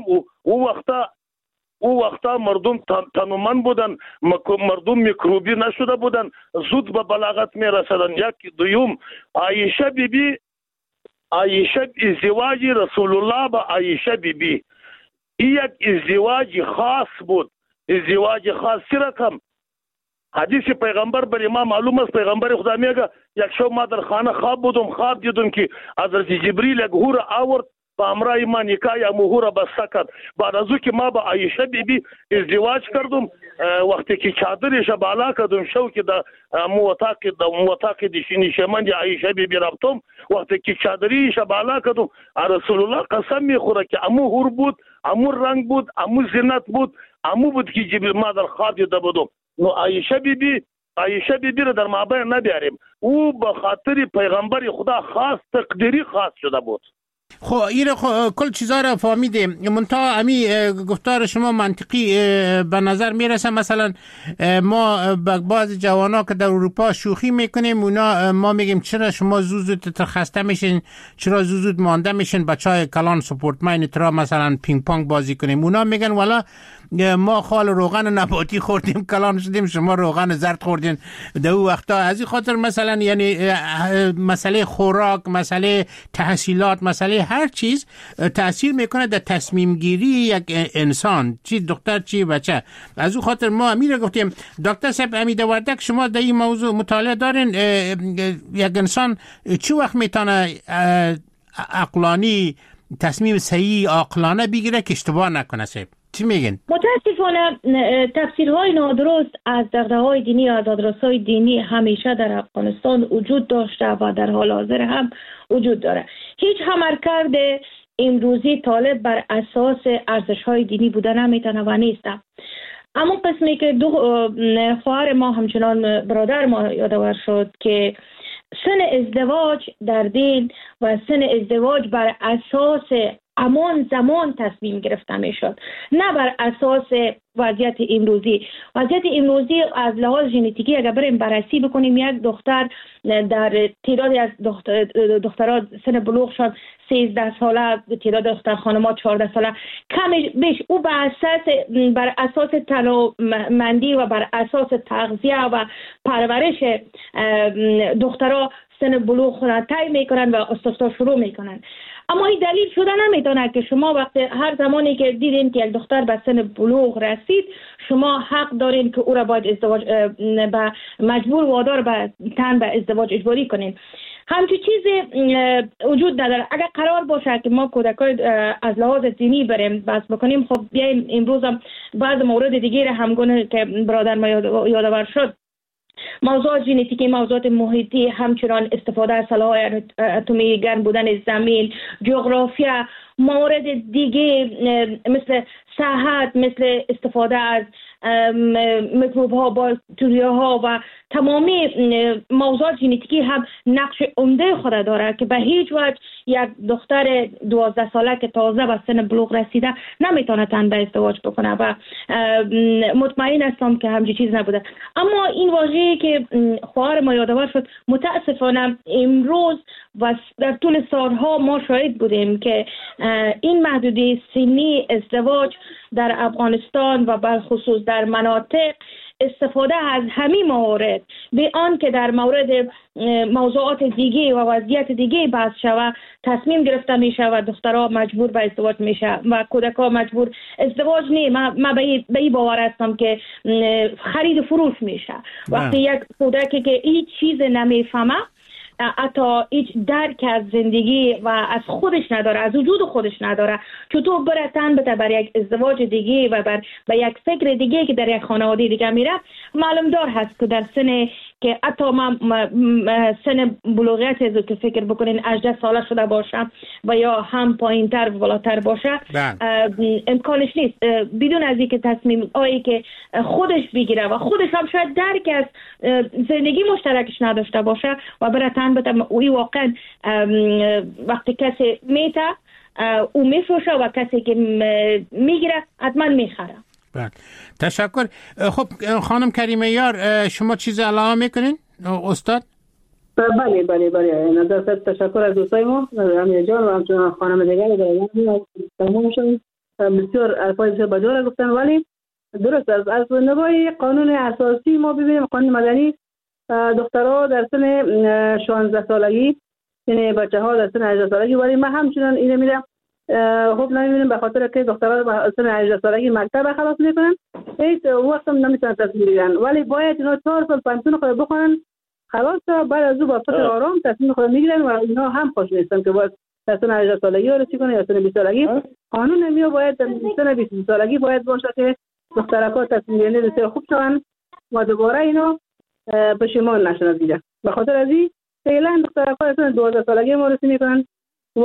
او وقتا مردم تنومند بودن، مردم میکروبی نشده بودن، زود به بلاغت میرسدن. یک دویم عایشه بیبی، عایشه ازدواج رسول الله با عایشه بیبی این یک ازدواج خاص بود، ازدواج خاصی رقم. حدیث پیغمبر بر ما معلوم است، پیغمبر خدا میگه یک شب ما در خانه خواب دیدم که حضرت جبریل یک هور آورد با امرای ما نکاح یا مهور بسته کرد. بعد از او که ما با عایشه بیبی ازدواج کردم، وقتی که چادرش بالا کردم شو که در موتاق نشیمند عایشه بیبی رفتم، وقتی که چادریش بالا کردم رسول الله قسم میخوره که امو هور بود، امو رنگ بود، امو زینت بود، امو بود که جبریل ما در خواب دیده بودم. نو عایشه بیبی را در مابین نبیاریم، او به خاطر پیغمبر خدا خاص تقدیری خاص شده بود. خب این کل چیزا را فهمیدیم، منتها امی گفتار شما منطقی به نظر میرسه. مثلا ما بعض جوانا که در اروپا شوخی میکنیم، اونا ما میگیم چرا شما زود خسته میشین، چرا زود مانده میشین، بچهای کلان سپورتمن ترا مثلا پینگ پونگ بازی کنیم. اونا میگن والا ما خال روغن نباتی خوردیم کلان شدیم، شما روغن زرد خوردین در اون وقتا. از این خاطر مثلا یعنی مسئله خوراک، مسئله تحصیلات، مسئله هر چیز تأثیر میکنه در تصمیم گیری یک انسان، چی دختر چی بچه. از اون خاطر ما امیر گفتیم دکتر صاحب امید وردک شما در این موضوع مطالعه دارین، یک انسان چه وقت میتونه عقلانی تصمیم صحیح عاقلانه بگیره که اشتباه نکنه؟ صاحب چی میگن؟ متاسفانه تفسیرهای نادرست از دغدغه‌های دینی، از آدرس‌های دینی همیشه در افغانستان وجود داشته و در حال حاضر هم وجود داره. هیچ عملکرد امروزی طالب بر اساس ارزش‌های دینی بودن نمیتونه و نیست. اما قسمی که دو خواهر ما همچنان برادر ما یادآور شد که سن ازدواج در دین و سن ازدواج بر اساس امان زمان تصمیم گرفته می شد، نه بر اساس وضعیت امروزی. وضعیت امروزی از لحاظ ژنتیکی اگر بریم بررسی بکنیم، یک دختر در تعدادی از دخترها سن بلوغ شد 13 ساله، تعداد دختر خانمات 14 ساله کم بیش، او بر اساس تنومندی و بر اساس تغذیه و پرورش دخترها سن بلوغ خود طی میکنن و استفاده شروع میکنن. اما این دلیل شده نمیتونه که شما وقتی هر زمانی که دیدین که یک دختر به سن بلوغ رسید، شما حق دارین که او را باید ازدواج به مجبور وادار به تن به ازدواج اجباری کنین. همچین چیزی وجود نداره. اگر قرار باشه که ما کودکای از لحاظ دینی بریم بس بکنیم، خب بیایم امروز هم بعض مورد دیگه همگونه که برادر ما یادآور شد، موضوعات ژنتیکی، موضوعات محیطی، همچنان استفاده از سلاح‌های اتمی، گرم بودن زمین، جغرافیا، موارد دیگه مثل صحت، مثل استفاده از میکروب ها، باکتریا ها و تمامی موضوعات ژنتیکی هم نقش عمده خود داره که به هیچ وجه یک دختر 12 ساله که تازه به سن بلوغ رسیده نمیتونه تن به ازدواج بکنه و مطمئن هستم که همچین چیز نبوده. اما این واژه‌ای که خواهر ما یادآور شد، متاسفانه امروز و در طول سالها ما شاهد بودیم که این محدوده سنی ازدواج در افغانستان و بالخصوص در مناطق استفاده از همین موارد به آن که در مورد موضوعات دیگه و وضعیت دیگه بحث شود تصمیم گرفته میشه و دخترها مجبور به ازدواج میشه و کودکها مجبور ازدواج نه. من به این باور هستم که خرید فروش میشه. وقتی یک کودکی که هیچ چیز نمیفهمه، حتی هیچ درک از زندگی و از خودش نداره، از وجود خودش نداره، چطور بره تن بده بر یک ازدواج دیگه و به یک فکر دیگه که در یک خانواده دیگه میره. معلوم دار هست که در سن که حتی سن بلوغیت از که فکر بکنین 18 ساله شده باشه و یا هم پایین تر و بالاتر باشه، امکانش نیست بدون از اینکه تصمیم هایی که خودش بگیره و خودش هم شاید درک از زندگی مشترکش نداشته باشه و بره تن بده. اوی واقعا وقتی کسی میته او میفروشه و کسی که میگیره حتما میخره. تشکر. خب خانم کریمه یار، شما چیزی علاوه میکنین استاد؟ بله نظر تشکر از دوستای ما امیر جان و همچنان خانم دیگر تمام شد. بسیار الفاظ بجور گفتن، ولی درست از نگاه قانون اساسی ما ببینیم قانون مدنی دخترها در سن 16 سالگی، یعنی بچه ها در سن 18 سالگی، ولی ما همچنان اینو میرم خب نمیبینیم به خاطر که دخترها در سن 18 سالگی مکتب خلاص میکنن، هیچ وقت هم نمیتونن تصمیم بگیرن، ولی باید اینا 4 سال پنتون خود بخونن خلاص، بعد از او با فکر آرام تصمیم خود میگیرن و اینا هم خوش نیستن که باید در سن 18 سالگی رسیدن کنه یا سن 20 سالگی. قانون نمیو باید در سن 20 سالگی باید باشه که دخترها تصمیم گیری بسیار خوب شوند و دوباره اینا پشیمان نشن دیگه. به خاطر از این فعلا دخترها سن 12 سالگی معرفی میکنن و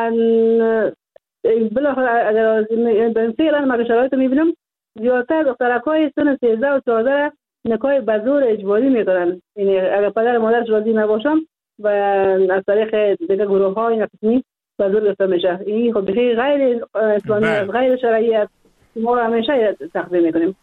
بالاخره اگر فعلا ما شرایط میبینم زیادتر دخترهای سن 13 و 14 نکاح به زور اجباری میکنن، یعنی اگر پدر مادرش راضی نباشن و از طریق دیگه گروه های نقصی به زور گرفته میشه. این خب بخیر غیر اسلامی است، غیر شرعی است، ما همیشه تقدیم میکنیم.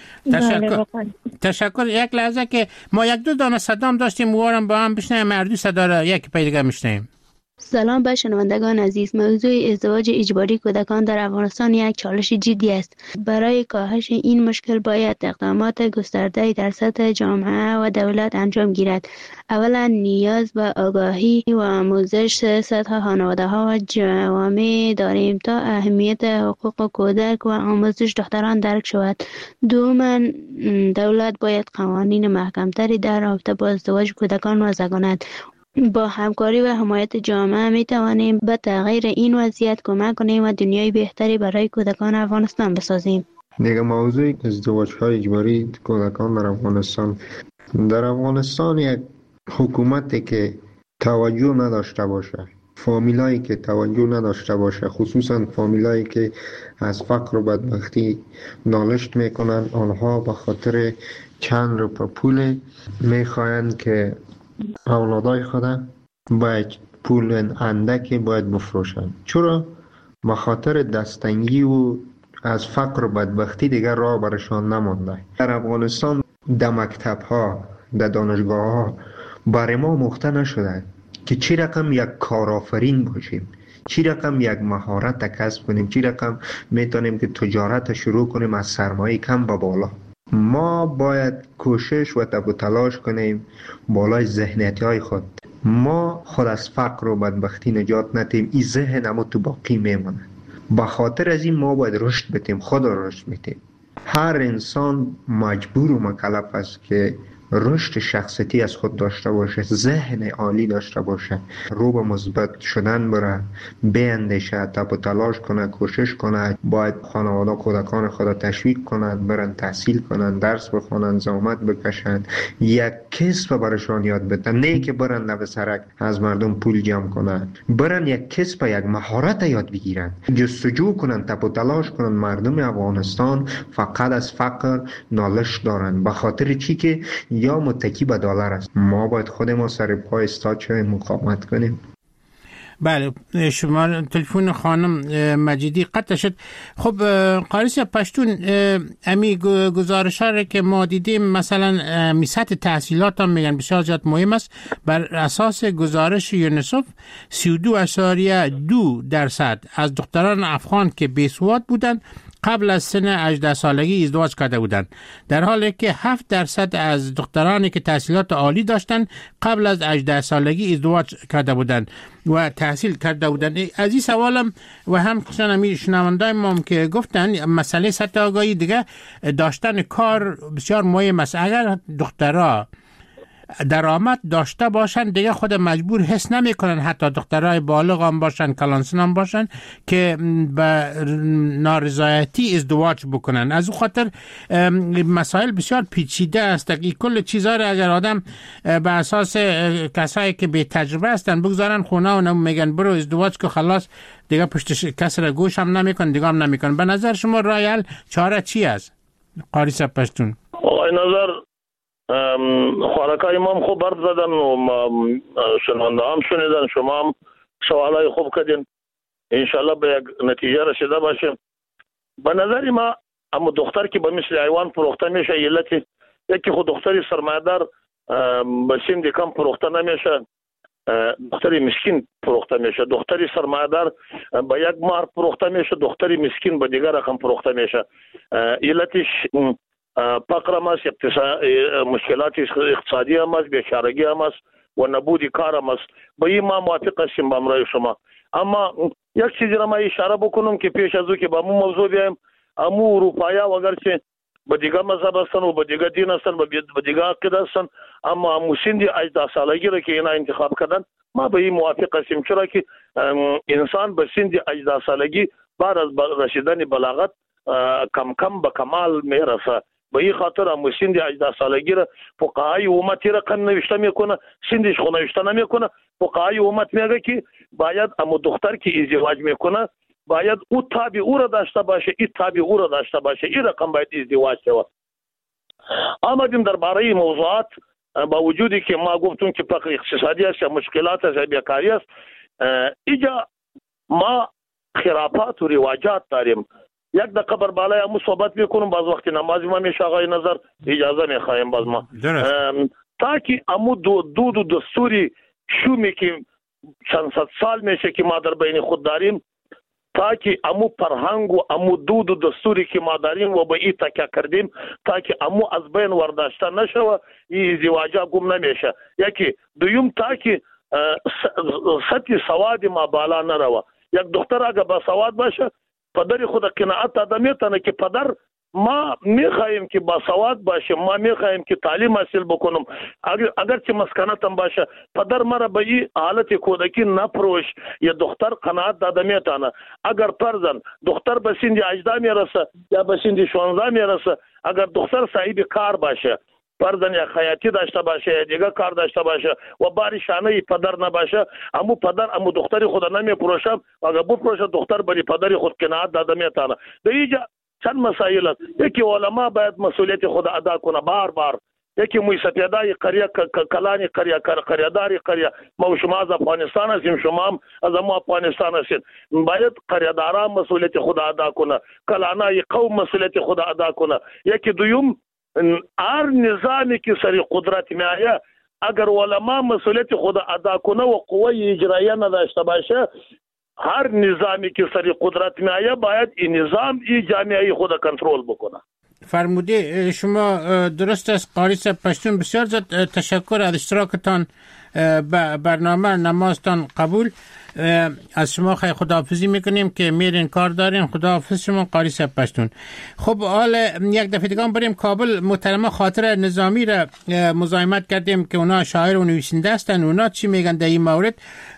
تشکر. یک لحظه که ما یک دو دانه صدام داشتیم موارم با هم بشنیم، مردو صدا را یک پای دیگه میشنیم. سلام به شنوندگان عزیز. موضوع ازدواج اجباری کودکان در افغانستان یک چالش جدی است. برای کاهش این مشکل باید اقدامات گسترده در سطح جامعه و دولت انجام گیرد. اولا نیاز به آگاهی و آموزش سطح خانواده‌ها و جوامع داریم تا اهمیت حقوق کودک و آموزش دختران درک شود. دوما دولت باید قوانین محکمتری در رابطه با ازدواج کودکان وضع کند. با همکاری و حمایت جامعه می توانیم به تغییر این وضعیت کمک کنیم و دنیای بهتری برای کودکان افغانستان بسازیم. دیگه موضوع ازدواج‌های اجباری کودکان در افغانستان یک حکومتی که توجه نداشته باشه، فامیلایی که توجه نداشته باشه، خصوصا فامیلایی که از فقر و بدبختی نالشت میکنن، آنها به خاطر چند روپه پول میخواین که اولادای خدا باید پول اندکی باید بفروشن. چرا؟ به خاطر دستنگی و از فقر و بدبختی دیگر راه برشان نمانده. در افغانستان در مکتب ها، در دانشگاه ها برای ما مخته نشده که چی رقم یک کارآفرین باشیم، چی رقم یک مهارت کسب کنیم، چی رقم میتونیم که تجارت شروع کنیم از سرمایه کم به بالا. ما باید کوشش و تب و تلاش کنیم بالای ذهنیتی های خود. ما خود از فقر و بدبختی نجات ندیم، این ذهن اما تو باقی میمونه. به خاطر از این ما باید رشد بدیم، خود رشد میدیم. هر انسان مجبور و مکلف است که رشد شخصیتی از خود داشته باشه، ذهن عالی داشته باشه، رو به مثبت شدن بره، بیندیشه، تب و تلاش کنه، کوشش کنه. باید خانواده کودکان خود تشویق کنند برن تحصیل کنند، درس بخونند، زحمت بکشند، یک کسب برشان یاد بدن، نه که برن لب سرک از مردم پول جمع کنند، برن یک کسب، یک مهارت یاد بگیرند، جستجو کنند، تب و تلاش کنند. مردم افغانستان فقط از فقر نالش دارند، به خاطر چی که یا متکی به دلار است. ما باید خود ما سر پای استاد شویم، مقاومت کنیم. بله، شما تلفن خانم مجیدی قطع شد. خب قاری صاحب پشتون، امی گزارش ها که ما دیدیم مثلا سطح تحصیلات هم میگن بسیار زیاد مهم است. بر اساس گزارش یونیسف 32.2% از دختران افغان که بیسواد بودند قبل از سن 18 سالگی ازدواج کرده بودند، در حالی که 7% از دخترانی که تحصیلات عالی داشتند قبل از 18 سالگی ازدواج کرده بودند و تحصیل کرده بودند. از این سوالم و هم کسان شنوندای ما که گفتن مسئله سطح آگاهی دیگه داشتن کار بسیار مهم است. اگر دخترها درآمد داشته باشن دیگه خود مجبور حس نمی کنن، حتی دخترای بالغ هم باشن، کلانسن هم باشن، که به نارضایتی ازدواج بکنن. از اون خاطر مسائل بسیار پیچیده است. کل چیزا رو اگر آدم به اساس کسایی که بی تجربه هستن بگذارن خونه و میگن برو ازدواج که خلاص دیگه پشتش کسی را گوش هم نمیکن، دیگه هم نمیکن. به نظر شما راه حل چاره چی است قاری صاحب پشتون؟ آقای نظر خوارکای ما هم خوب برد زدن و شنونده هم شنیدن، شما هم سوالای خوب کردین، انشالله به یک نتیجه رسیده باشیم. به نظر ما اما دختر که به مثل حیوان فروخته میشه، علتی یکی خود دختری سرمایه‌دار به سن کم فروخته نمیشه، دختری مسکین فروخته میشه. دختری سرمایه‌دار به یک مهر فروخته میشه، دختری مسکین به دیگر رقم فروخته میشه. علتش فقر هم است، مشکلات اقتصادی هم است، بیچارگی هم است و نبود کار هم است. با این ما موافق هستیم با امرای شما. اما یک چیزی را ما اشاره بکنم که پیش از او که با مو موضوع بیایم، امو اروپایا و اگرچه به دیگه مذهب هستن و به دیگه دین هستن، به دیگه عقیده هستن، اما امو سن 18 سالگی را که اینا انتخاب کردن ما به این موافق هستیم، چرا که انسان به سن 18 سالگی بعد از رسیدن بلاغت کم کم به کمال میرسه. به این خاطر هم سن 18 سالگی را فقهای امت رقم نوشته میکنه، سنش خو نوشته نمیکنه. فقهای امت میگه که باید اما دختر که ازدواج میکنه باید او تابع او را داشته باشه، این تابع او را داشته باشه، این رقم باید ازدواج شود. آمدیم درباره موضوعات، با وجودی که ما گفتیم که فقر اقتصادی است یا مشکلات است یا بیکاری است، اینجا ما خرافات و رواجات داریم. یک دقیقه بر بالای همو صحبت میکنم، باز وقتی نمازی ما میشه آقای نظر اجازه میخوایم باز ما تا که همو دود و دستوری شومی که چند صد سال میشه که ما در بین خود داریم، تا که امو فرهنگ و امو دود و دستوری که ما داریم و به این تکیه کردیم تا که امو از بین ورداشته نشه و این ازدواجا گم نمیشه. یکی دویم تا که سطح سواد ما بالا نروه. یک دختر اگه با سواد باشه پدر خود قناعت آدمیتانه که پدر ما میخواهیم که با سواد باشه، ما میخواهیم که تعلیم حاصل بکنم، اگر چه مسکنتم باشه پدر مرا به این حالت کودکی نپروش. یا دختر قناعت داده میتانه اگر فرزن دختر به سن 18 میرسه یا به سن 16 میرسه، اگر دختر صاحب کار باشه، فرزن یا خیاطی داشته باشه یا دیگه کار داشته باشه و باری شانه پدر نباشه، امو پدر امو دختری خود نمیپروشه. اگر بپروشه دختر بری پدری خود قناعت داده میتانه. در اینجا چند مسائل است. یکی علما باید مسئولیت خود ادا کنه بار بار. یکی موی سپیدای قریه کلانی قریه‌داری قریه، ما شما از افغانستان هستیم، شما هم از ما افغانستان هستید، باید قریه‌داران مسئولیت خود ادا کنه، کلانای قوم مسئولیت خود ادا کنه. یکی دویم هر نظامی که سری قدرت میایه اگر علما مسئولیت خود ادا کنه و قوه اجراییه نداشته باشه، هر نظامی که سری قدرت میایه باید این نظام این جامعه خود کنترل بکنه. فرموده شما درست است قاری صاحب پشتون. بسیار زیاد تشکر از اشتراکتان برنامه نمازتان قبول. از شما خیلی خداحافظی میکنیم که میرین کار دارین. خداحافظ شما قاری سب پشتون. خب حال یک دفعه دیگه بریم کابل. محترمه خاطره نظامی را مزاحمت کردیم که اونا شاعر و نویسنده هستن. اونا چی میگن در این مورد؟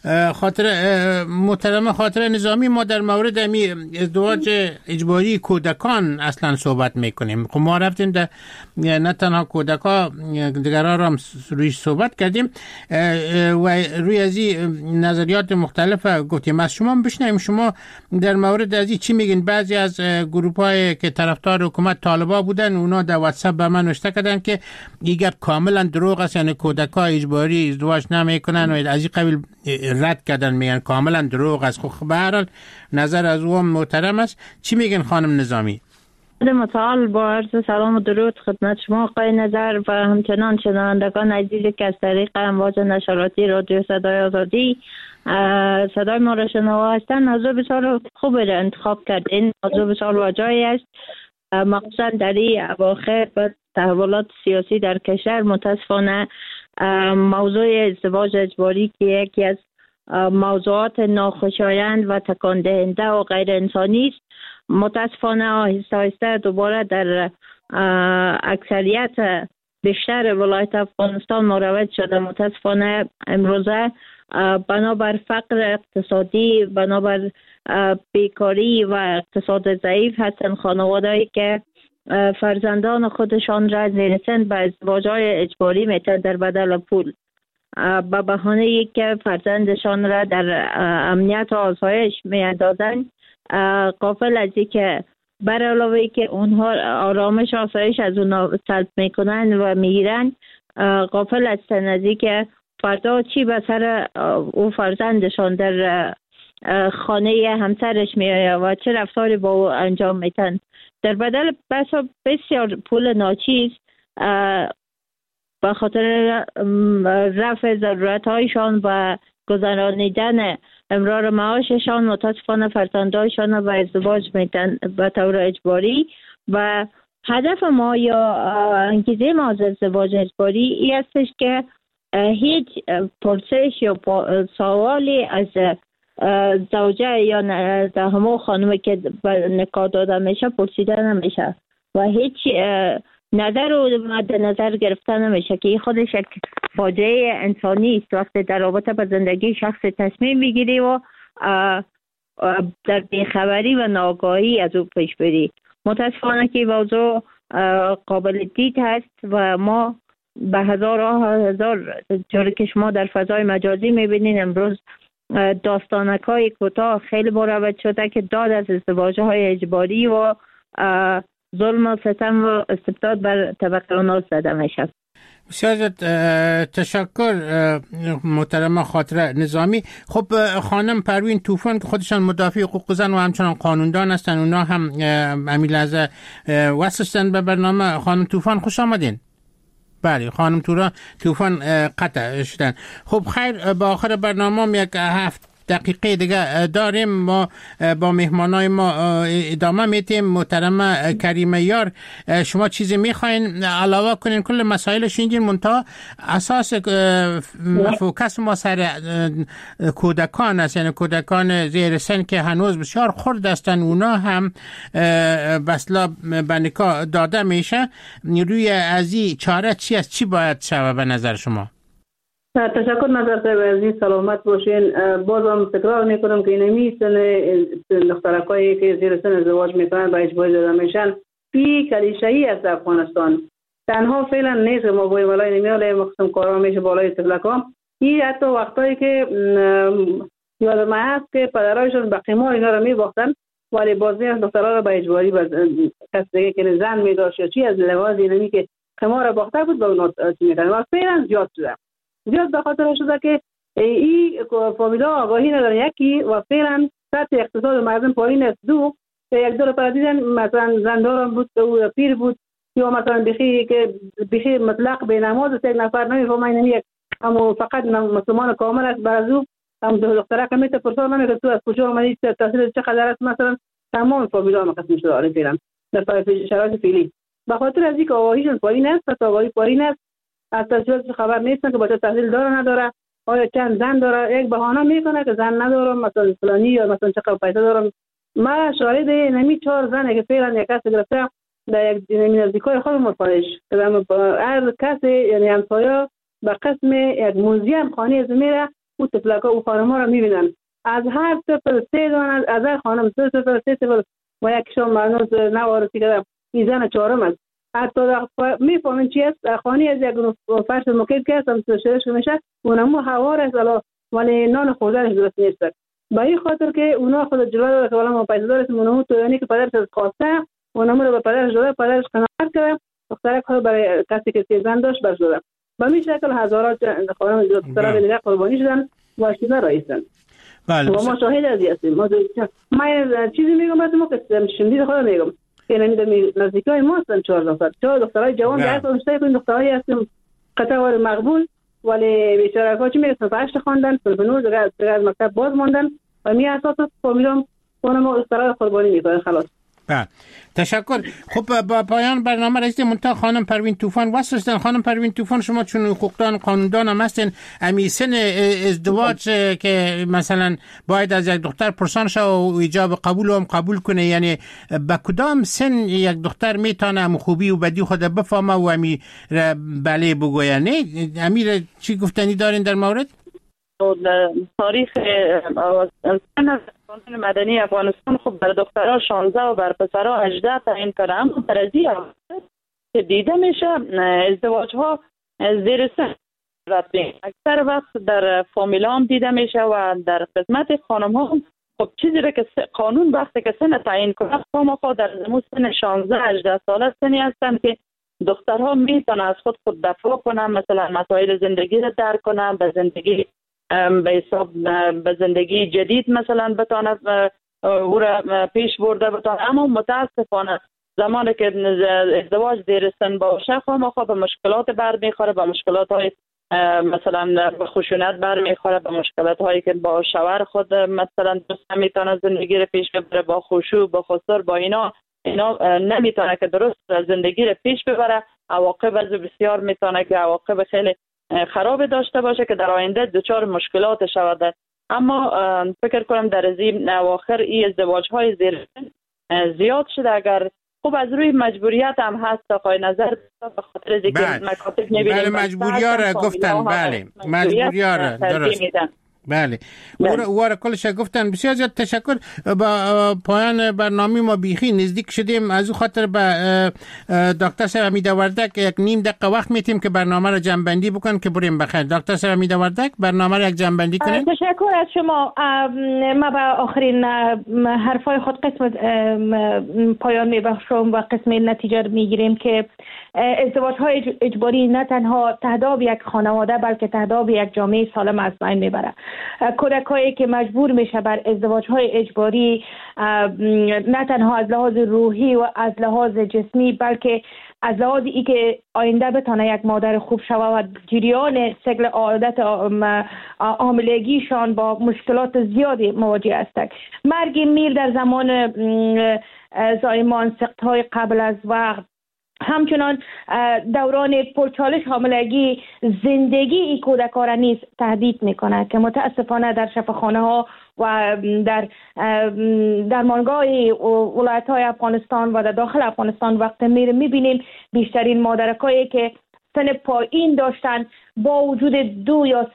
محترمه خاطره نظامی، ما در مورد ازدواج اجباری کودکان اصلا صحبت میکنیم. خب ما رفتیم در نه تنها کودکان دیگران را هم رویش صحبت کردیم و روی از این نظریات مختلف گفتیم. از شما بشنویم شما در مورد از این چی میگین. بعضی از گروپ های که طرفدار حکومت طالبا بودن اونا در واتساپ به من نوشته کردن که این گپ کاملا دروغ است، یعنی کودکان اجباری ازدواج نمیکنن و از این قبیل رد کردن، میگن کاملا دروغ است. خب به هر حال نظر از او محترم است. چی میگن خانم نظامی؟ متعال با عرض سلام و درود خدمت شما آقای نظر و همچنان شنوندگان عزیزی که از طریق امواج نشراتی رادیو صدای آزادی صدای ما را شنوا هستند. موضوع بسیار خوب را انتخاب کرد. این موضوع بسیار واجعی است، مخصوصا در این اواخر با تحولات سیاسی در کشور. متاسفانه موضوع ازدواج اجباری که یکی از موضوعات ناخوشایند و تکان دهنده و غیر انسانی است، متاسفانه آهسته آهسته دوباره در اکثریت بیشتر ولایت افغانستان مروج شده. متاسفانه امروزه بنابر فقر اقتصادی، بنابر بیکاری و اقتصاد ضعیف هستند خانوادهایی که فرزندان خودشان را زیر سن به ازدواج‌های اجباری میتن در بدل پول، به بهانه ای که فرزندشان را در امنیت و آسایش میاندازند، غافل از این که بر علاوه ای که اونها آرامش آسایش از اونها سلب میکنن و میگیرن، غافل هستند از این که فردا چی به سر او فرزندشان در خانه همسرش میآید و چه رفتاری با او انجام میتن. در بدل بسیار پول ناچیز به خاطر رفع ضرورت هایشان و گذرانیدن امرار معاششان، متاسفانه فرزندانشان به ازدواج میتن به طور اجباری. و هدف ما یا انگیزه ما از ازدواج اجباری این هستش که هیچ پرسش یا سوالی از زوجه یا همون خانومی که نکاح داده میشه پرسیده نمیشه و هیچ نظر و مد نظر گرفته نمیشه که این خودش یک فاجعه انسانی است. وقتی در رابطه با زندگی شخص تصمیم بگیری و در بیخبری و ناآگاهی از او پیش بری. متاسفانه که موضوع قابل دید هست و ما به هزار جوری که شما در فضای مجازی میبینین امروز داستانک‌های کوتاه خیلی مروج شده که داد از ازدواج‌های اجباری و ظلم و ستم و استبداد بر طبقه اوناس زده میشه. بسیار تشکر محترمه خاطره نظامی. خب خانم پروین طوفان که خودشان مدافع حقوق زن و همچنان قانوندان هستن، اونا هم امیل از وصلشتن به برنامه. خانم طوفان خوش آمدین. بله خانم طوفان قطع شدن. خب خیر، با آخر برنامه یک 7 دقیقه دیگه داریم. ما با مهمانای ما ادامه میتیم. محترم کریم یار، شما چیزی میخواین علاوه کنین؟ کل مسائل شنیدین، منتها اساس فوکس ما سر کودکان است، یعنی کودکان زیر سن که هنوز بسیار خرد هستن. اونا هم بسلا به نکاح داده میشه. روی ازی چاره چی است؟ چی باید شود به نظر شما؟ تشکر نظر صاحب عزیز، سلامت باشین. بازم تکرار میکنم که اینمی سن دخترکایی که زیر سن ازدواج میکنن با اجباری داده میشن این کلیشه‌ای است در افغانستان. تنها فعلا نیست ما باید بالای نمیاله مخصوصا کارا میشه بالای تفلکا. این حتی وقتایی که یادم هست که پدرایشون به قمار اینا رو میباختن، ولی بازی از دخترها رو به اجباری کس دیگه که زن میداشت یا چی از لحاظ اینمی که قمار باخته بود به اونا چی میکنن و فعلا زیاد شده. زیاد به خاطر شده که این فامیلا آگاهی ندارن یکی و فعلا سطح اقتصاد مردم پایین است. دو یک دور پر دیدن مثلا زندارم بود و پیر بود یا مثلا بخی مطلق به نماز یک نفر نمیفهمه این یک اما فقط مسلمان کامل است. بعضو هم دختره که میته پرسان نمیکنه تو از کجا اومدی، تحصیل چقدر است، مثلا تمام فامیلا مقسم شده آره فعلا در شرایط فعلی به خاطر از اینکه آگاهیشون پایین است. آگاهی پایین است، از تحصیلاتش خبر نیستن که بچه تحصیل داره نداره آیا چند زن داره، یک بهانه میکنه که زن ندارم مثلا فلانی یا مثلا چقدر پیسه دارم. ما شاهد نمی 4 زنه که فعلا یک کس گرفته در یک نزدیکای خود مفارش که هر کسی یعنی همسایه به قسم یک موزیم خانه از میره او تفلکا او خانم را میبینن از هر طفل 3 دانه از هر خانم 3 طفل و یکشون معنوز نوارسی که این زن 4م است. حتی میفهمین چی است خانه از یک فرش مکید که هم شرش میشه اونمو هوار است ولی نان خوردنش درست نیست. به این خاطر که اونا خود جلوه داره که ما پیسه داریم اونمو تو یعنی که پدرش از خواسته اونمو رو به پدرش داده، پدرش قناعت کرده دخترک خود برای کسی که 3 زن داشت برش داده. به این شکل هزارات خانم دخترها دیگه قربانی شدن و شیده رایستن. بله و ما شاهد از هستیم. ما چیزی میگم برای ما که شمدید خود میگم یعنی نزدیکای ما هستن 4 دخترای جوان در کنشته کنیم دخترایی هستیم قطعه مقبول ولی بیچاره ها چی میرسن 8 خواندن فلبنور دیگه از مکتب باز ماندن و می اساس فامیلام اونم دخترای قربانی میکنن خلاص. بله تشکر. خب با پایان برنامه رسیدیم. منتها خانم پروین طوفان واسطن. خانم پروین طوفان شما چون حقوقدان قانوندان هم هستین امی سن ازدواج که مثلا باید از یک دختر پرسان شه و ایجاب قبول هم قبول کنه یعنی با کدام سن یک دختر میتونه خوبی و بدی خود بفهمه و امی بله بگویه؟ نه امیر چی گفتنی دارین در مورد؟ تاریخ قانون مدنی افغانستان خب بر دخترها 16 و بر پسرها 18 تعیین کرده، اما در ازی که دیده میشه ازدواج ها زیر سن اکثر وقت در فامیل هم دیده میشه و در قسمت خانم ها خب چیزی را که قانون وقتی که سن تعیین کنه خامخا در سن 16 18 ساله سنی هستند که دخترها میتونن از خود دفاع کنن، مثلا مسائل زندگی را درک کنن، به زندگی به حساب به زندگی جدید مثلا بتونه او را پیش برده بتونه. اما متاسفانه زمانی که ازدواج زیر سن باشه خامخا به مشکلات برمیخوره، به مشکلات های مثلا به خشونت برمیخوره، به مشکلات هایی که با شوهر خود مثلا دوست نمیتونه زندگی را پیش ببره، با خشوع با خسر با اینا نمیتونه که درست زندگی را پیش ببره. عواقب از بسیار میتونه که عواقب خیلی خراب داشته باشه که در آینده دچار مشکلات شود. اما فکر کنم در از این اواخر این ازدواج های زیر زیاد شده. اگر خب از روی مجبوریت هم هست آقای نظر به خاطر اینکه مکاتب میبینیم بله مجبوریاره گفتن بله مجبوریاره درست بله واره کلش گفتن. بسیار زیاد تشکر. با پایان برنامه ما بیخی نزدیک شدیم، از او خاطر به دکتر صاحب حمیدوردک یک نیم دقیقه وقت میتیم که برنامه را جمع‌بندی بکن که بریم بخیر. دکتر صاحب حمیدوردک برنامه را یک جمع‌بندی کنین. تشکر از شما. ما به آخرین حرفای خود قسم پایان میبخشم و قسم نتیجه میگیریم که ازدواج های اجباری نه تنها تهداب یک خانواده بلکه تهداب یک جامعه سالم از بین میبره. کودکایی که مجبور میشه بر ازدواج های اجباری نه تنها از لحاظ روحی و از لحاظ جسمی بلکه از لحاظ ای که آینده بتونه یک مادر خوب شوه و جریان سیکل عادت حاملگیشان با مشکلات زیادی مواجه هستند. مرگ میر در زمان زایمان، سقط‌های قبل از وقت، همچنان دوران پرچالش حاملگی زندگی این کودکان را نیز تهدید میکنه که متاسفانه در شفاخانه ها و در درمانگاه ولایت های افغانستان و در داخل افغانستان وقت میبینیم بیشترین مادرکایی که سن پایین داشتن با وجود 2 یا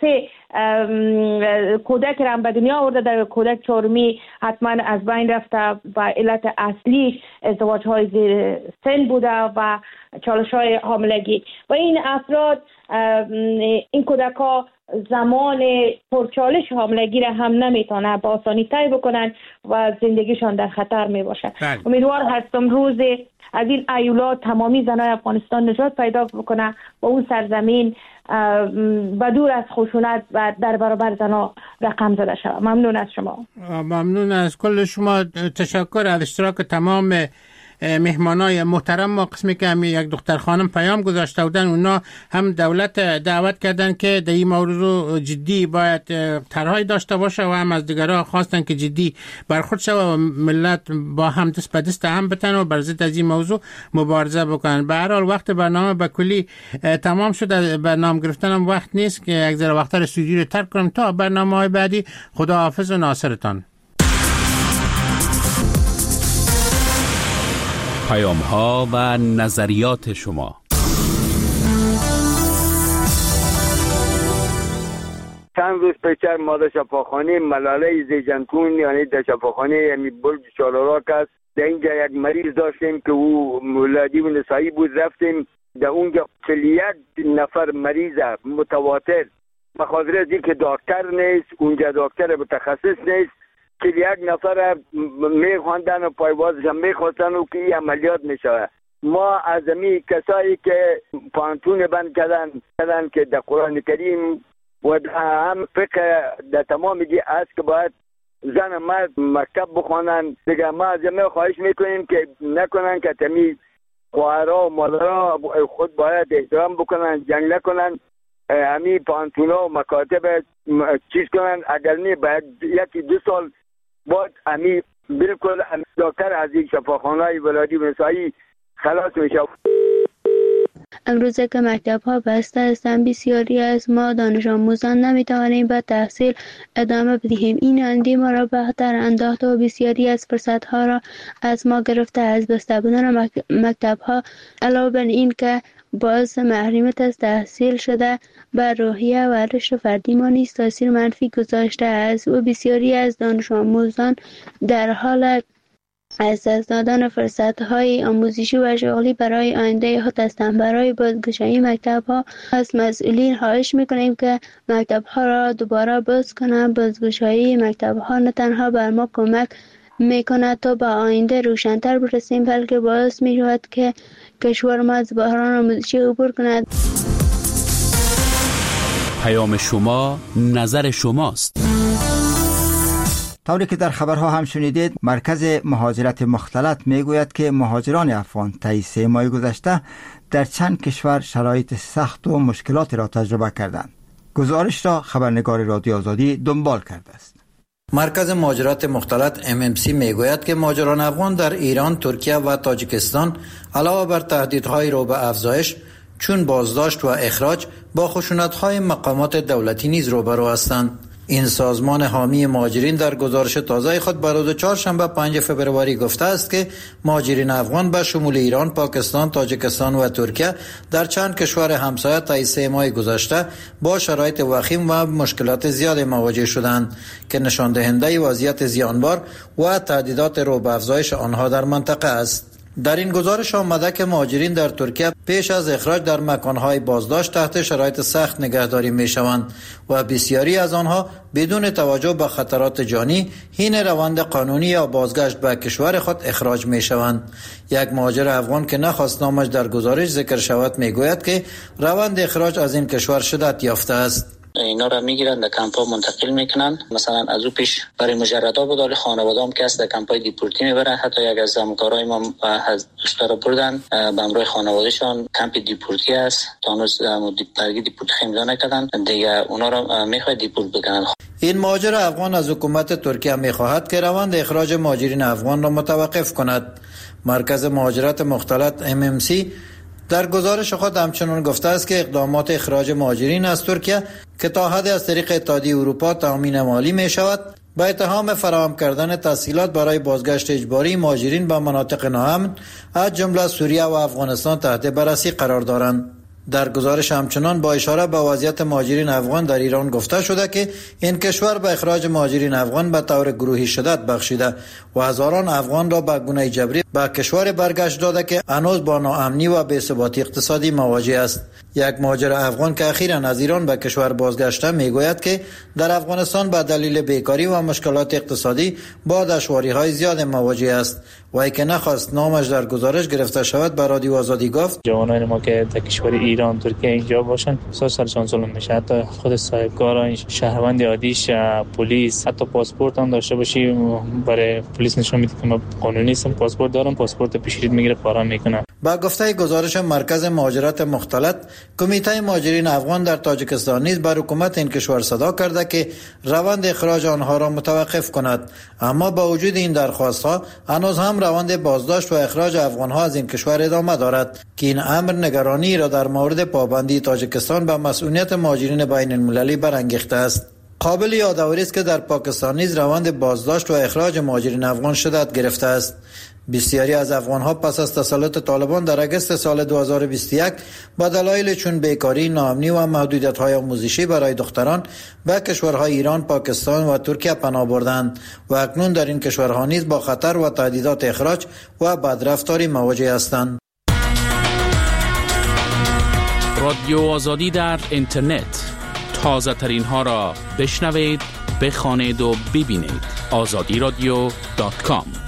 3 کودک را به دنیا آورده، در کودک 4می حتما از بین رفته و علت اصلی ازدواج های زیر سن بوده و چالش های حاملگی و این افراد این کودک ها زمان پرچالش حاملگی را هم نمیتونه با آسانی طی بکنن و زندگیشان در خطر می باشه. امیدوار هستم روز از این ایولات تمامی زنای افغانستان نجات پیدا بکنه و اون سرزمین و دور از خشونت و در برابر زنا رقم زده شود. ممنون از شما. ممنون از کل شما. تشکر از اشتراک تمام مهمانای محترم ما قسمی که هم یک دختر خانم پیام گذاشته بودن، اونا هم دولت دعوت کردن که در این موضوع جدی باید طرحی داشته باشه و هم از دیگرها خواستن که جدی برخورد شود و ملت با هم دست به دست هم بتن و بر ضد از این موضوع مبارزه بکنن. به هر حال وقت برنامه به کلی تمام شد، برنامه گرفتنم وقت نیست که یک ذره وقت استودیو رو ترک کنم. تا برنامه‌های بعدی خداحافظ و ناصرتان. پیام‌ها و نظریات شما. چند روز پیش ما در شفاخانه ملاله زیجنتون یعنی در شفاخانه برج چالاراک است، در اینجا یک مریض داشتیم که او مولادی و نسایی بود. رفتیم در اونجا 41 نفر مریض متواتر، بخاطر از اینکه دکتر نیست اونجا، دکتر متخصص نیست، 41 نفر میخواندن و پایوازش هم میخواستن و که این عملیات میشود. ما از امی کسایی که پانتون بند کردن که در قرآن کریم و هم فقه در تمام دی است که باید زن و مرد مکتب بخوانن دیگه. ما از امی خواهش میکنیم که نکنن که تمی خواهرها و مادرها خود باید احترام بکنن، جنگ نکنن، همی پانتونا و مکاتب چیز کنن. اگر نه باید 1-2 سال بعد همی بالکل دکتر از این شفاخانه‌های ولادی و نسایی خلاص میشه. امروزه که مکتب ها بسته هستند، بسیاری از ما دانش آموزان نمیتوانیم به تحصیل ادامه بدهیم. این اندی ما را به خطر انداخته و بسیاری از فرصت ها را از ما گرفته. از بسته بودن مکتب ها علاوه بر این که باعث محرومیت از تحصیل شده، بر روحیه و رشد فردی ما نیز تاثیر منفی گذاشته است و بسیاری از دانش آموزان در حال از دست دادن فرصت‌های آموزشی و شغلی برای آینده خود هستند. برای بازگشایی مکتب‌ها از مسئولین خواهش می‌کنیم که مکتب‌ها را دوباره باز کنند. بازگشایی مکتب‌ها نه تنها بر ما کمک می‌کند تا به آینده روشن‌تر برسیم، بلکه باعث می‌شود که کشور ما از بحران آموزشی عبور کند. پیام شما نظر شماست. طوری که در خبرها هم شنیدید، مرکز مهاجرت مختلط میگوید که مهاجران افغان طی 3 ماه گذشته در چند کشور شرایط سخت و مشکلات را تجربه کردند. گزارش را خبرنگار رادیو آزادی دنبال کرده است. مرکز مهاجرت مختلط MMC میگوید که مهاجران افغان در ایران، ترکیه و تاجیکستان علاوه بر تهدیدهای رو به افزایش چون بازداشت و اخراج با خشونت‌های مقامات دولتی نیز روبرو هستند. این سازمان حامی مهاجرین در گزارش تازه خود بر روز چهارشنبه 5 فبروری گفته است که مهاجرین افغان به شمول ایران، پاکستان، تاجیکستان و ترکیه در چند کشور همسایه طی 3 ماه گذشته با شرایط وخیم و مشکلات زیاد مواجه شدند که نشان دهنده وضعیت زیانبار و تهدیدات رو به افزایش آنها در منطقه است. در این گزارش آمده که مهاجرین در ترکیه پیش از اخراج در مکانهای بازداشت تحت شرایط سخت نگهداری می شوند و بسیاری از آنها بدون توجه به خطرات جانی حین روند قانونی یا بازگشت به کشور خود اخراج می شوند. یک مهاجر افغان که نخواست نامش در گزارش ذکر شود می گوید که روند اخراج از این کشور شدت یافته است. اینا را میگیرن در کمپ ها منتقل میکنن. مثلا از او پیش برای مجردا بود، خانواده هم که است در کمپ های دیپورتی میبرن. حتی یک از همکارای ما از دوستا را بردن به همراه خانوادهشان کمپ دیپورتی است تا هنوز برگی دیپورتی امضا نکردن، دیگه اونا را میخواد دیپورت بکنن. این مهاجر افغان از حکومت ترکیه میخواهد که روند اخراج مهاجرین افغان را متوقف کند. مرکز مهاجرت مختلط MMC در گزارش خود همچنان گفته است که اقدامات اخراج مهاجرین از ترکیه که تا حد از طریق اتحادیه اروپا تامین مالی می شود، با اتهام فراهم کردن تسهیلات برای بازگشت اجباری مهاجرین به مناطق ناامن از جمله سوریه و افغانستان تحت بررسی قرار دارند. در گزارش همچنان با اشاره به وضعیت مهاجرین افغان در ایران گفته شده که این کشور به اخراج مهاجرین افغان به طور گروهی شدت بخشیده و هزاران افغان را به گونه جبری به کشور برگشت داده که هنوز با ناامنی و بی‌ثباتی اقتصادی مواجه است. یک مهاجر افغان که اخیراً از ایران به کشور بازگشته میگوید که در افغانستان به دلیل بیکاری و مشکلات اقتصادی با دشواری‌های زیاد مواجه است. وی که نخواست نامش در گزارش گرفته شود به رادیو آزادی گفت جوانان ما که در کشور ایران، ترکیه اینجا باشن سرشان ظلم میشه. حتی خود صاحبکاران، شهروند عادیش، پلیس، حتی پاسپورت هم داشته باشی برای پلیس نشون میده که ما قانونی هستم، پاسپورت دارن پاسپورت پیشگیری میگیره پاره میکنه. با گفته گزارش مرکز مهاجرت مختلط، کمیته مهاجرین افغان در تاجیکستان نیز بر حکومت این کشور صدا کرده که روند اخراج آنها را متوقف کند، اما با وجود این درخواست ها هنوز هم روند بازداشت و اخراج افغان ها از این کشور ادامه دارد که این امر نگرانی را در مورد پابندی تاجیکستان به مسئولیت مهاجرین بین المللی برانگیخته است. قابل یادآوری است که در پاکستان نیز روند بازداشت و اخراج مهاجرین افغان شدت گرفته است. بسیاری از افغان‌ها پس از تسلط طالبان در اگست سال 2021 با دلایل چون بیکاری، ناامنی و محدودیت‌های آموزشی برای دختران به کشورهای ایران، پاکستان و ترکیه پناه بردند و اکنون در این کشورها نیز با خطر و تهدیدات اخراج و بدرفتاری مواجه هستند. رادیو آزادی در اینترنت، تازه ترین ها را بشنوید، بخوانید و ببینید. azadiradio.com